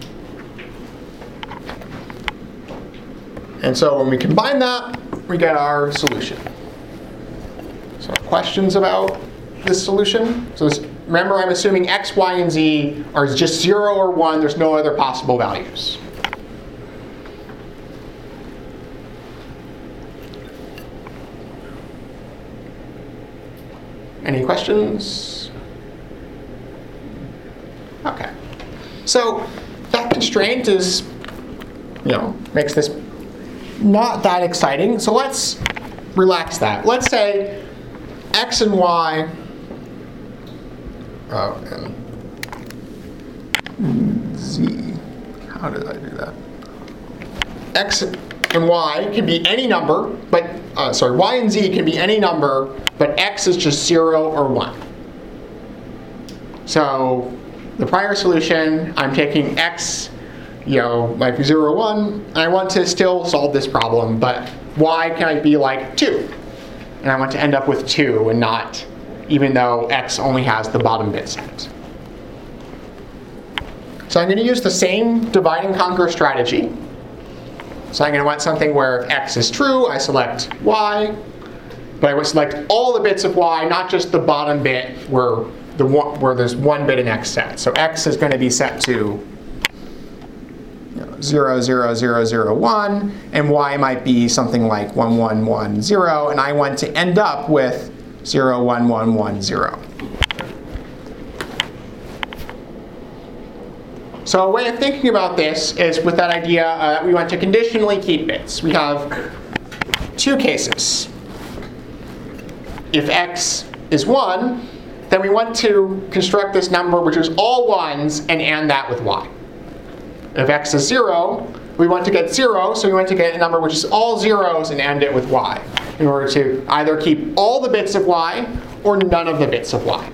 And so when we combine that, we get our solution. So questions about this solution? So remember, I'm assuming x, y, and z are just 0 or 1. There's no other possible values. Any questions? Okay. So that constraint is, makes this not that exciting. So let's relax that. Let's say x and y, and z. How did I do that? X and y can be any number, but y and z can be any number, but x is just 0 or 1. So the prior solution, I'm taking x, like 0 or 1, and I want to still solve this problem, but y can be like 2. And I want to end up with 2 and not, even though x only has the bottom bit set. So I'm going to use the same divide and conquer strategy. So I'm going to want something where if x is true, I select y. But I would select all the bits of y, not just the bottom bit where there's 1 bit in x set. So x is going to be set to 0, 0, 0, 0, 1, and y might be something like 1, 1, 1, 0, and I want to end up with 0, 1, 1, 1, 0. So a way of thinking about this is with that idea that we want to conditionally keep bits. We have 2 cases. If x is 1, then we want to construct this number which is all 1s and that with y. If x is 0, we want to get 0, so we want to get a number which is all 0s and end it with y, in order to either keep all the bits of y or none of the bits of y.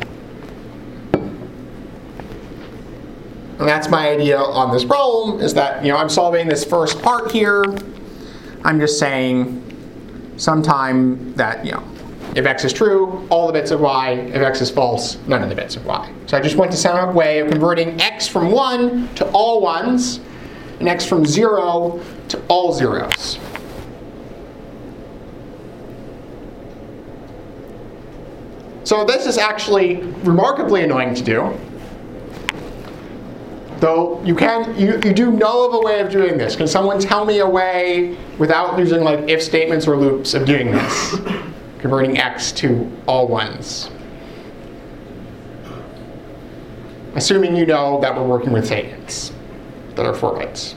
And that's my idea on this problem, is that I'm solving this first part here. I'm just saying sometime that if x is true, all the bits of y. If x is false, none of the bits of y. So I just went to some way of converting x from 1 to all 1s, and x from 0 to all 0s. So this is actually remarkably annoying to do. Though you do know of a way of doing this. Can someone tell me a way without using like if statements or loops of doing this? Converting x to all 1s. Assuming you know that we're working with statements that are 4 bits.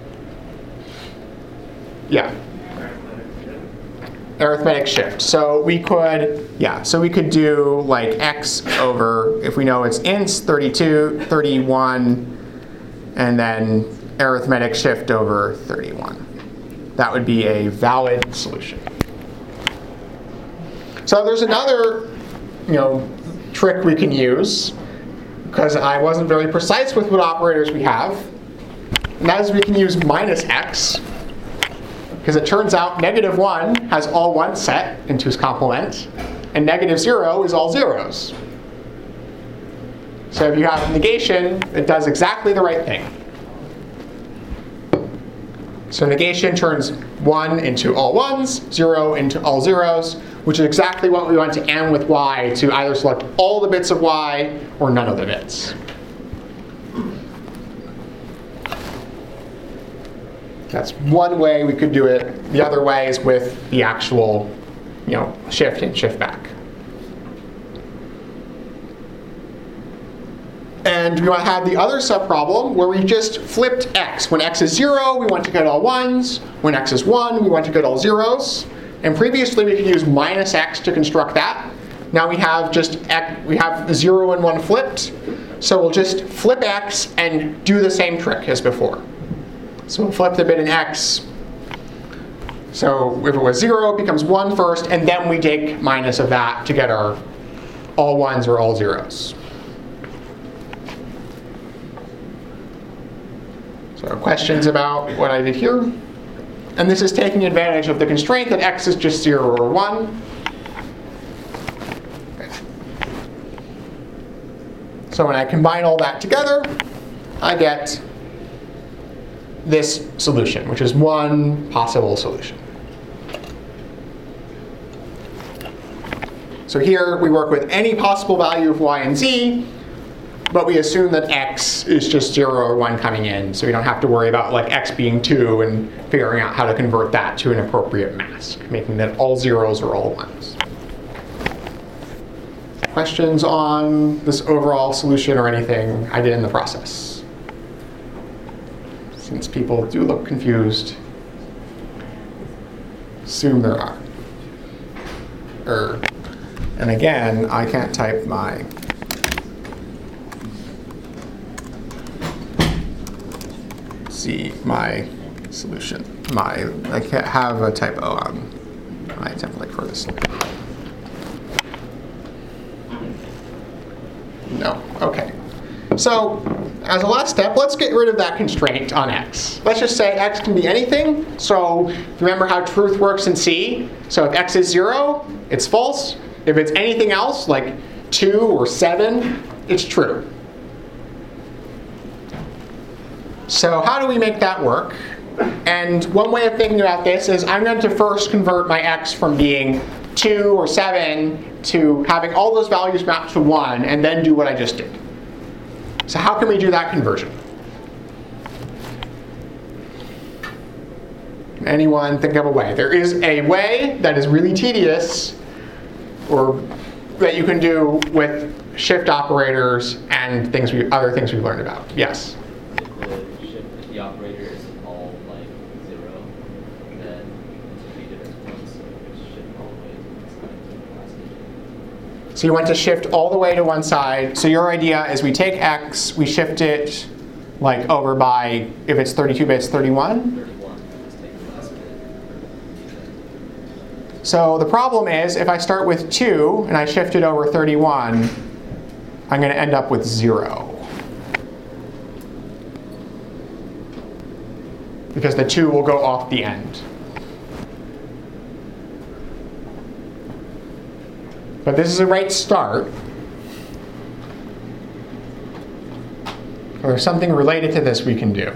Yeah. Arithmetic shift. So we could do like x over, if we know it's ints, 32, 31, and then arithmetic shift over 31. That would be a valid solution. So there's another, trick we can use, because I wasn't very precise with what operators we have. And that is we can use minus x, because it turns out -1 has all 1s set into its complement, and -0 is all 0s. So if you have negation, it does exactly the right thing. So negation turns 1 into all 1s, 0 into all 0s, which is exactly what we want to end with y, to either select all the bits of y or none of the bits. That's one way we could do it. The other way is with the actual, shift and shift back. And we want to have the other subproblem where we just flipped x. When x is 0, we want to go to all 1s. When x is 1, we want to go to all 0s. And previously, we could use minus x to construct that. Now we have just we have 0 and 1 flipped. So we'll just flip x and do the same trick as before. So we'll flip the bit in x. So if it was 0, it becomes 1 first, and then we take minus of that to get our all 1s or all 0s. So questions about what I did here? And this is taking advantage of the constraint that x is just 0 or 1. So when I combine all that together, I get this solution, which is one possible solution. So here we work with any possible value of y and z, but we assume that x is just 0 or 1 coming in, so we don't have to worry about like x being 2 and figuring out how to convert that to an appropriate mask, making that all 0s are all 1s. Questions on this overall solution or anything I did in the process? Since people do look confused, assume there are. And again, I can't type my solution. I can't have a typo on my template for this. No. Okay. So as a last step, let's get rid of that constraint on x. Let's just say x can be anything. So remember how truth works in C? So if x is 0, it's false. If it's anything else, like 2 or 7, it's true. So how do we make that work? And one way of thinking about this is I'm going to first convert my x from being 2 or 7 to having all those values mapped to 1, and then do what I just did. So how can we do that conversion? Anyone think of a way? There is a way that is really tedious, or that you can do with shift operators and other things we've learned about. Yes? If the operator is all like 0, then it's treated as 1, so it's shift all the way to one side to the last digit. So you want to shift all the way to one side. So your idea is we take x, we shift it like over by, if it's 32 bits, 31? 31, just take the last bit. So the problem is, if I start with 2 and I shift it over 31, I'm going to end up with 0. Because the 2 will go off the end. But this is a right start. Or there's something related to this we can do.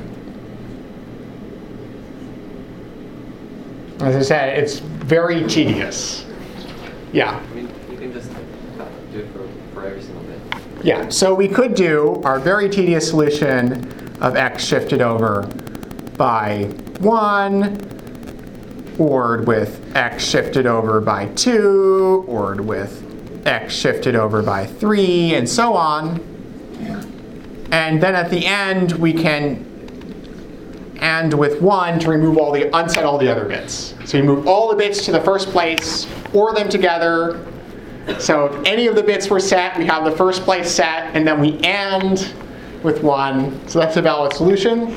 As I said, it's very tedious. Yeah? I mean, you can just do it for every single bit. Yeah, so we could do our very tedious solution of x shifted over by 1, ORed with x shifted over by 2, ORed with x shifted over by 3, and so on. And then at the end, we can AND with 1 to remove unset all the other bits. So you move all the bits to the first place, OR them together. So if any of the bits were set, we have the first place set, and then we AND with 1. So that's a valid solution.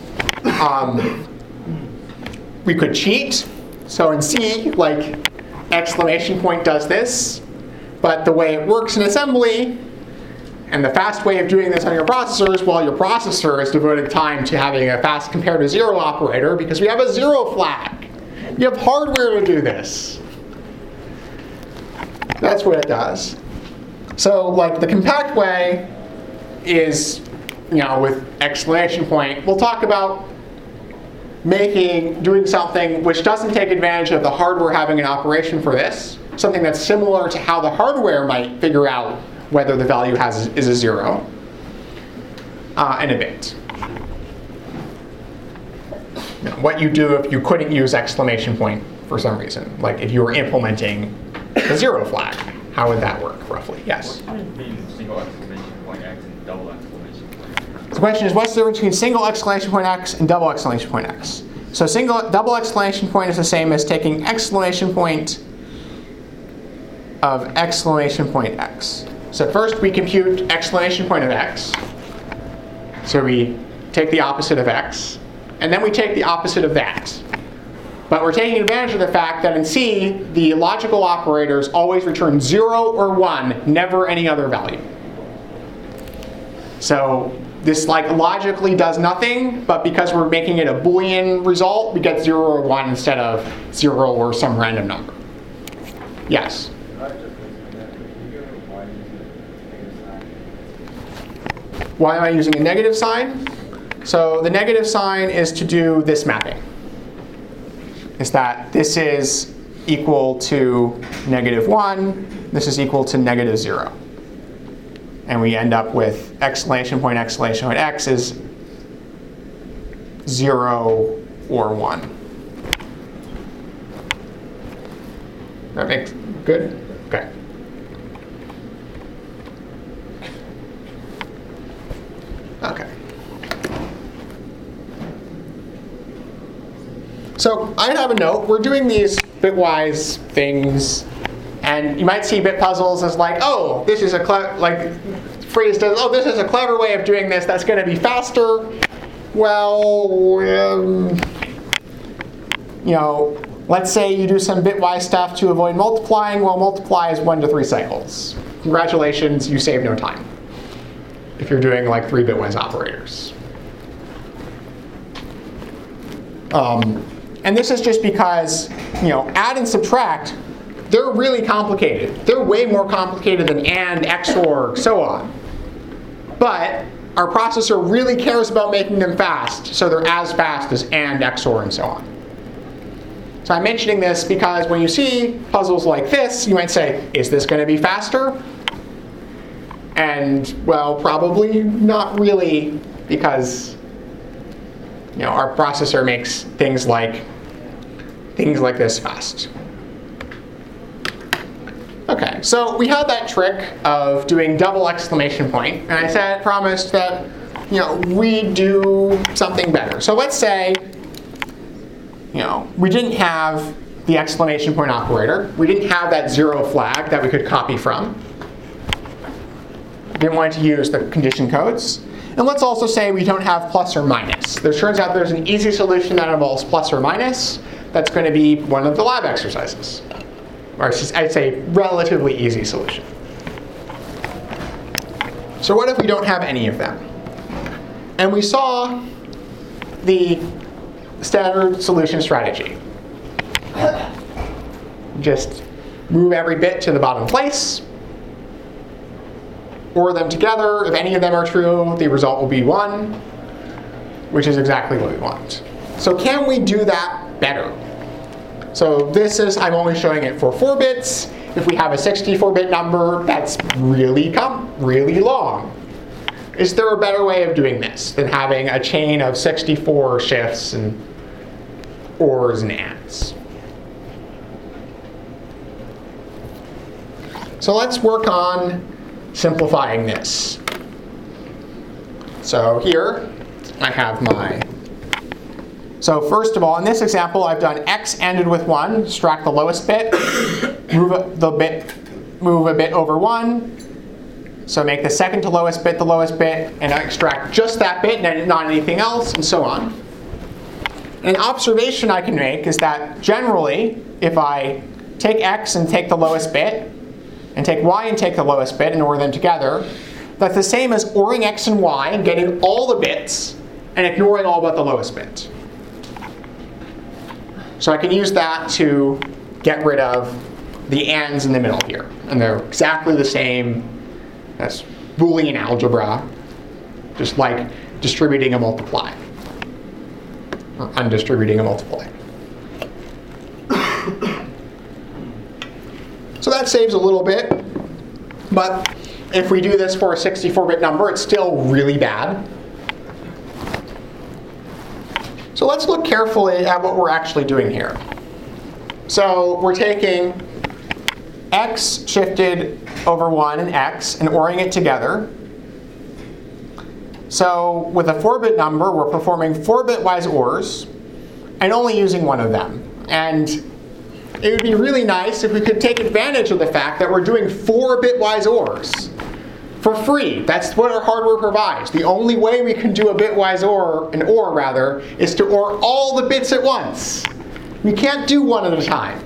We could cheat. So in C, like exclamation point does this. But the way it works in assembly, and the fast way of doing this on your processor is, well, your processor is devoting time to having a fast compare to 0 operator because we have a 0 flag. You have hardware to do this. That's what it does. So like the compact way is, with exclamation point. We'll talk about doing something which doesn't take advantage of the hardware having an operation for this, something that's similar to how the hardware might figure out whether the value is a 0, and a bit. What you do if you couldn't use exclamation point for some reason, like if you were implementing the 0 flag, how would that work roughly? Yes? What between single exclamation point X and double exclamation point X? The question is, what's the difference between single exclamation point X and double exclamation point X? So double exclamation point is the same as taking exclamation point of exclamation point X. So first we compute exclamation point of X. So we take the opposite of X, and then we take the opposite of that. But we're taking advantage of the fact that in C, the logical operators always return 0 or 1, never any other value. So this logically does nothing, but because we're making it a Boolean result, we get 0 or 1 instead of 0 or some random number. Yes? Why am I using a negative sign? So the negative sign is to do this mapping. Is that this is equal to -1, this is equal to -0. And we end up with exclamation point X is 0 or 1. That makes good? Okay. Okay. So I have a note. We're doing these bitwise things, and you might see bit puzzles as like, oh, this is phrased as, oh, this is a clever way of doing this. That's going to be faster. Well, let's say you do some bitwise stuff to avoid multiplying. Well, multiply is 1 to 3 cycles. Congratulations, you save no time if you're doing 3 bitwise operators. And this is just because, add and subtract, they're really complicated. They're way more complicated than AND, XOR, so on. But our processor really cares about making them fast, so they're as fast as AND, XOR, and so on. So I'm mentioning this because when you see puzzles like this, you might say, is this going to be faster? And, well, probably not really, because our processor makes things like this fast. Okay, so we had that trick of doing double exclamation point, and I promised that we do something better. So let's say we didn't have the exclamation point operator, we didn't have that 0 flag that we could copy from. Didn't want to use the condition codes. And let's also say we don't have plus or minus. There turns out there's an easy solution that involves plus or minus. That's going to be one of the lab exercises. Or I'd say relatively easy solution. So what if we don't have any of them? And we saw the standard solution strategy. Just move every bit to the bottom place. OR them together. If any of them are true, the result will be 1, which is exactly what we want. So can we do that better? So I'm only showing it for 4 bits. If we have a 64-bit number, that's really long. Is there a better way of doing this than having a chain of 64 shifts and ORs and ANDs? So let's work on simplifying this. So here I have so first of all, in this example, I've done X ended with 1, subtract the lowest bit, move a bit over 1, so make the second to lowest bit the lowest bit, and extract just that bit and not anything else, and so on. An observation I can make is that generally, if I take X and take the lowest bit, and take Y and take the lowest bit and OR them together, that's the same as ORing X and Y and getting all the bits and ignoring all but the lowest bit. So I can use that to get rid of the ANDs in the middle here. And they're exactly the same as Boolean algebra, just like distributing a multiply. undistributing a multiply. So that saves a little bit, but if we do this for a 64-bit number, it's still really bad. So let's look carefully at what we're actually doing here. So we're taking x shifted over 1 and x and ORing it together. So with a 4-bit number, we're performing 4-bitwise ORs and only using one of them. And it would be really nice if we could take advantage of the fact that we're doing 4-bitwise ORs for free. That's what our hardware provides. The only way we can do a bitwise OR, an OR rather, is to OR all the bits at once. We can't do one at a time.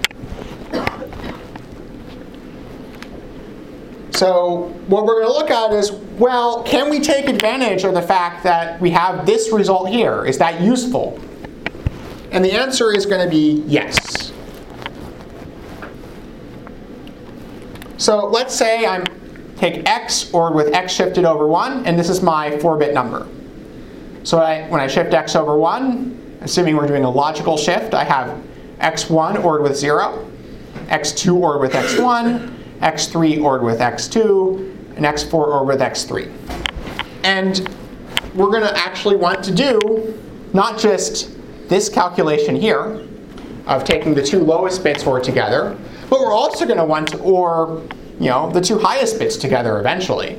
So what we're going to look at is, well, can we take advantage of the fact that we have this result here? Is that useful? And the answer is going to be yes. So let's say I take x ORed with x shifted over 1, and this is my 4-bit number. So when I shift x over 1, assuming we're doing a logical shift, I have x1 ORed with 0, x2 ORed with x1, x3 ORed with x2, and x4 ORed with x3. And we're going to actually want to do not just this calculation here of taking the 2 lowest bits ORed together, but we're also going to want to OR, the 2 highest bits together eventually.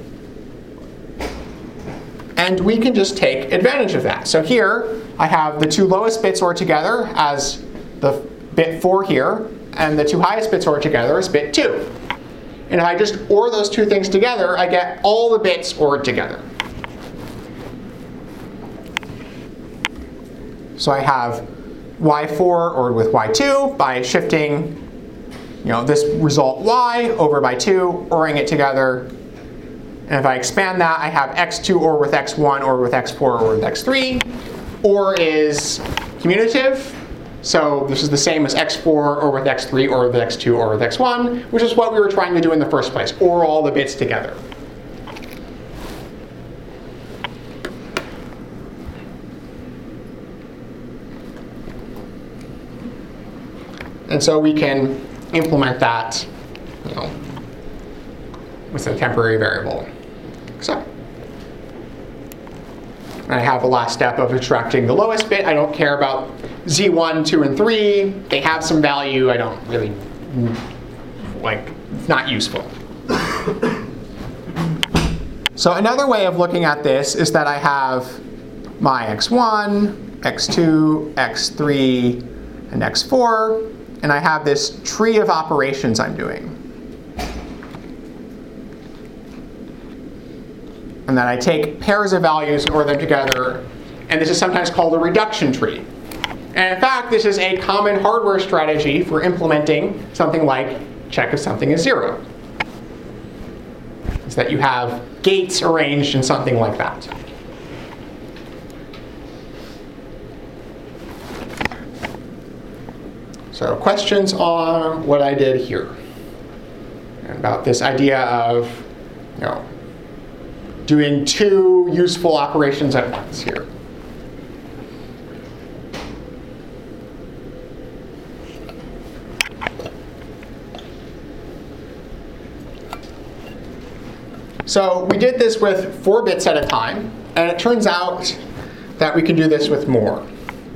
And we can just take advantage of that. So here I have the 2 lowest bits ORed together as the bit 4 here, and the 2 highest bits ORed together as bit 2. And if I just OR those 2 things together, I get all the bits ORed together. So I have y4 ORed with y2 by shifting this result y over by 2, ORing it together. And if I expand that, I have x2 OR with x1 OR with x4 OR with x3. OR is commutative. So this is the same as x4 OR with x3 OR with x2 OR with x1, which is what we were trying to do in the first place, OR all the bits together. And so we can implement that with a temporary variable. So and I have the last step of extracting the lowest bit. I don't care about z1, 2, and 3. They have some value. I don't really it's not useful. So another way of looking at this is that I have my x1, x2, x3, and x4. And I have this tree of operations I'm doing. And then I take pairs of values and OR them together. And this is sometimes called a reduction tree. And in fact, this is a common hardware strategy for implementing something like check if something is 0. It's that you have gates arranged in something like that. So questions on what I did here and about this idea of doing 2 useful operations at once here. So we did this with 4 bits at a time, and it turns out that we can do this with more.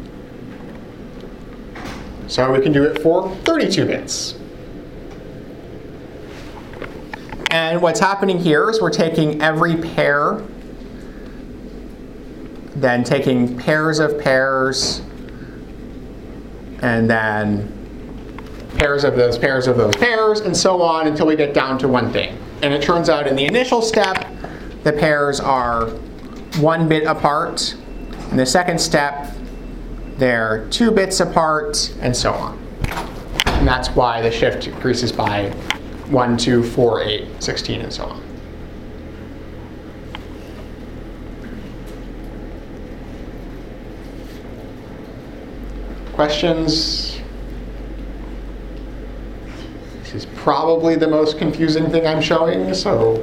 So we can do it for 32 bits. And what's happening here is we're taking every pair, then taking pairs of pairs, and then pairs of those pairs of those pairs, and so on until we get down to one thing. And it turns out in the initial step, the pairs are 1 bit apart. In the second step, they're 2 bits apart, and so on. And that's why the shift increases by 1, 2, 4, 8, 16, and so on. Questions? This is probably the most confusing thing I'm showing, so.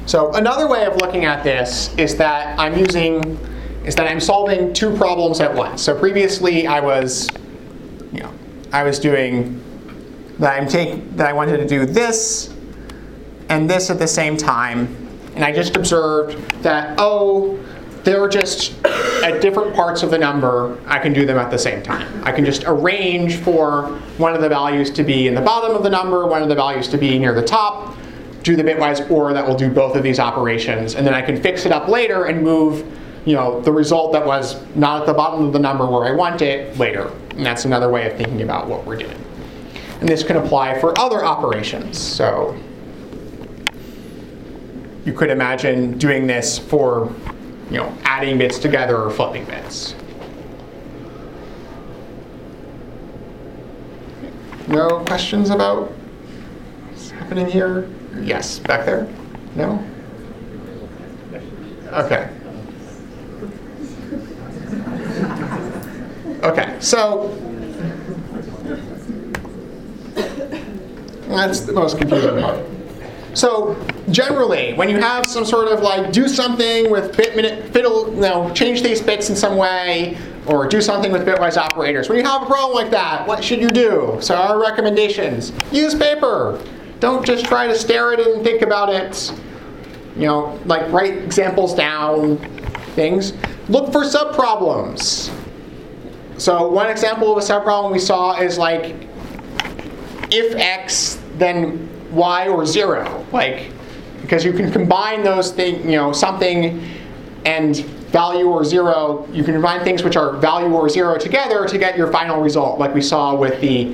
So another way of looking at this is that I'm solving two problems at once. So previously I was doing that I wanted to do this and this at the same time, and I just observed that, oh, they're just at different parts of the number. I can do them at the same time. I can just arrange for one of the values to be in the bottom of the number, one of the values to be near the top, do the bitwise OR that will do both of these operations, and then I can fix it up later and move the result that was not at the bottom of the number where I want it later. And that's another way of thinking about what we're doing. And this can apply for other operations. So you could imagine doing this for adding bits together or flipping bits. No questions about what's happening here? Yes, back there? No? Okay. Okay, so that's the most confusing part. So generally, when you have some sort of do something with change these bits in some way, or do something with bitwise operators. When you have a problem like that, what should you do? So our recommendations: use paper. Don't just try to stare at it and think about it. Write examples down, things. Look for subproblems. So one example of a subproblem we saw is if x, then y or 0. Because you can combine those things, something and value or 0. You can combine things which are value or 0 together to get your final result, like we saw with the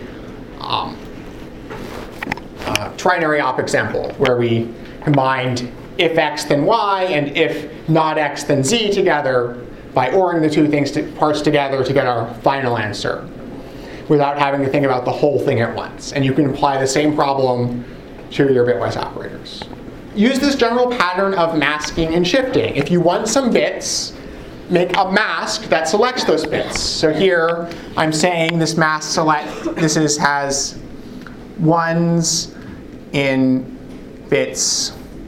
trinary op example, where we combined if x then y and if not x then z together by ORing the two parts together to get our final answer, without having to think about the whole thing at once. And you can apply the same problem to your bitwise operators. Use this general pattern of masking and shifting. If you want some bits, make a mask that selects those bits. So here I'm saying this mask has ones in bits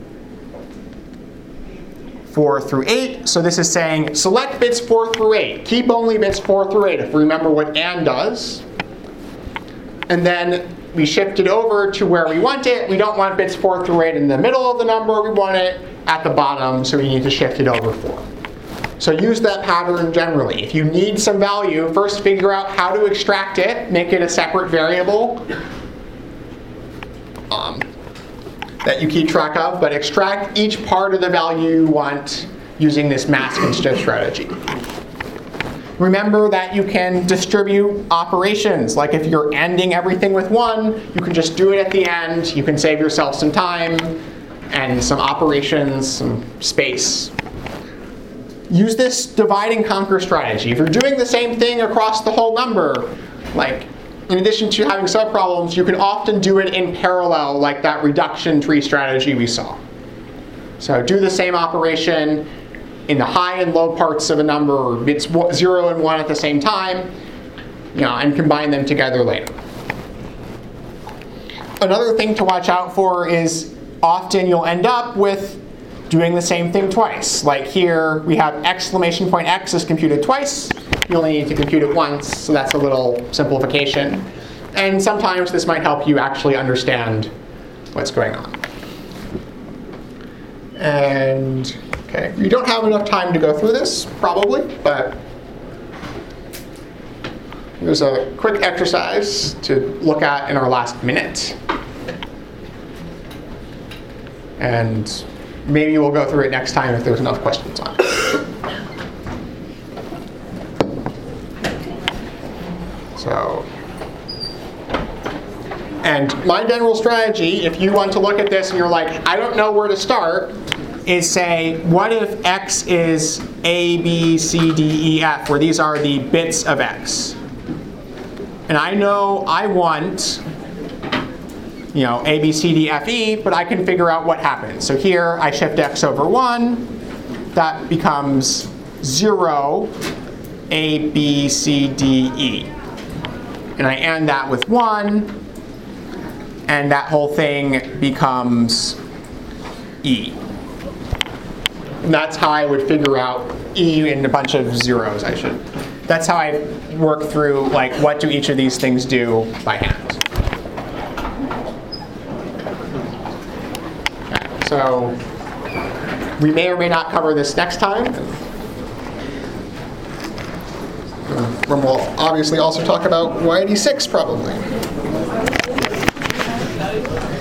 4 through 8. So this is saying select bits 4 through 8. Keep only bits 4 through 8 if we remember what AND does. And then we shift it over to where we want it. We don't want bits 4 through 8 in the middle of the number. We want it at the bottom, so we need to shift it over 4. So use that pattern generally. If you need some value, first figure out how to extract it. Make it a separate variable that you keep track of, but extract each part of the value you want using this mask and shift strategy. Remember that you can distribute operations. Like if you're ending everything with 1, you can just do it at the end. You can save yourself some time and some operations, some space. Use this divide and conquer strategy. If you're doing the same thing across the whole number, in addition to having subproblems, you can often do it in parallel, like that reduction tree strategy we saw. So do the same operation in the high and low parts of a number, or bits 0 and 1 at the same time, and combine them together later. Another thing to watch out for is often you'll end up with doing the same thing twice. Like here, we have exclamation point x is computed twice. You only need to compute it once, so that's a little simplification. And sometimes this might help you actually understand what's going on. And okay, you don't have enough time to go through this, probably, but here's a quick exercise to look at in our last minute. And maybe we'll go through it next time if there's enough questions on it. And my general strategy, if you want to look at this and you're like, I don't know where to start, is say, what if x is a, b, c, d, e, f, where these are the bits of x? And I know I want a, b, c, d, f, e, but I can figure out what happens. So here I shift x over 1. That becomes 0, a, b, c, d, e. And I AND that with 1. And that whole thing becomes e. And that's how I would figure out E and a bunch of zeros I should. That's how I work through, like, what do each of these things do by hand. Okay, so we may or may not cover this next time. And we'll obviously also talk about Y86 probably.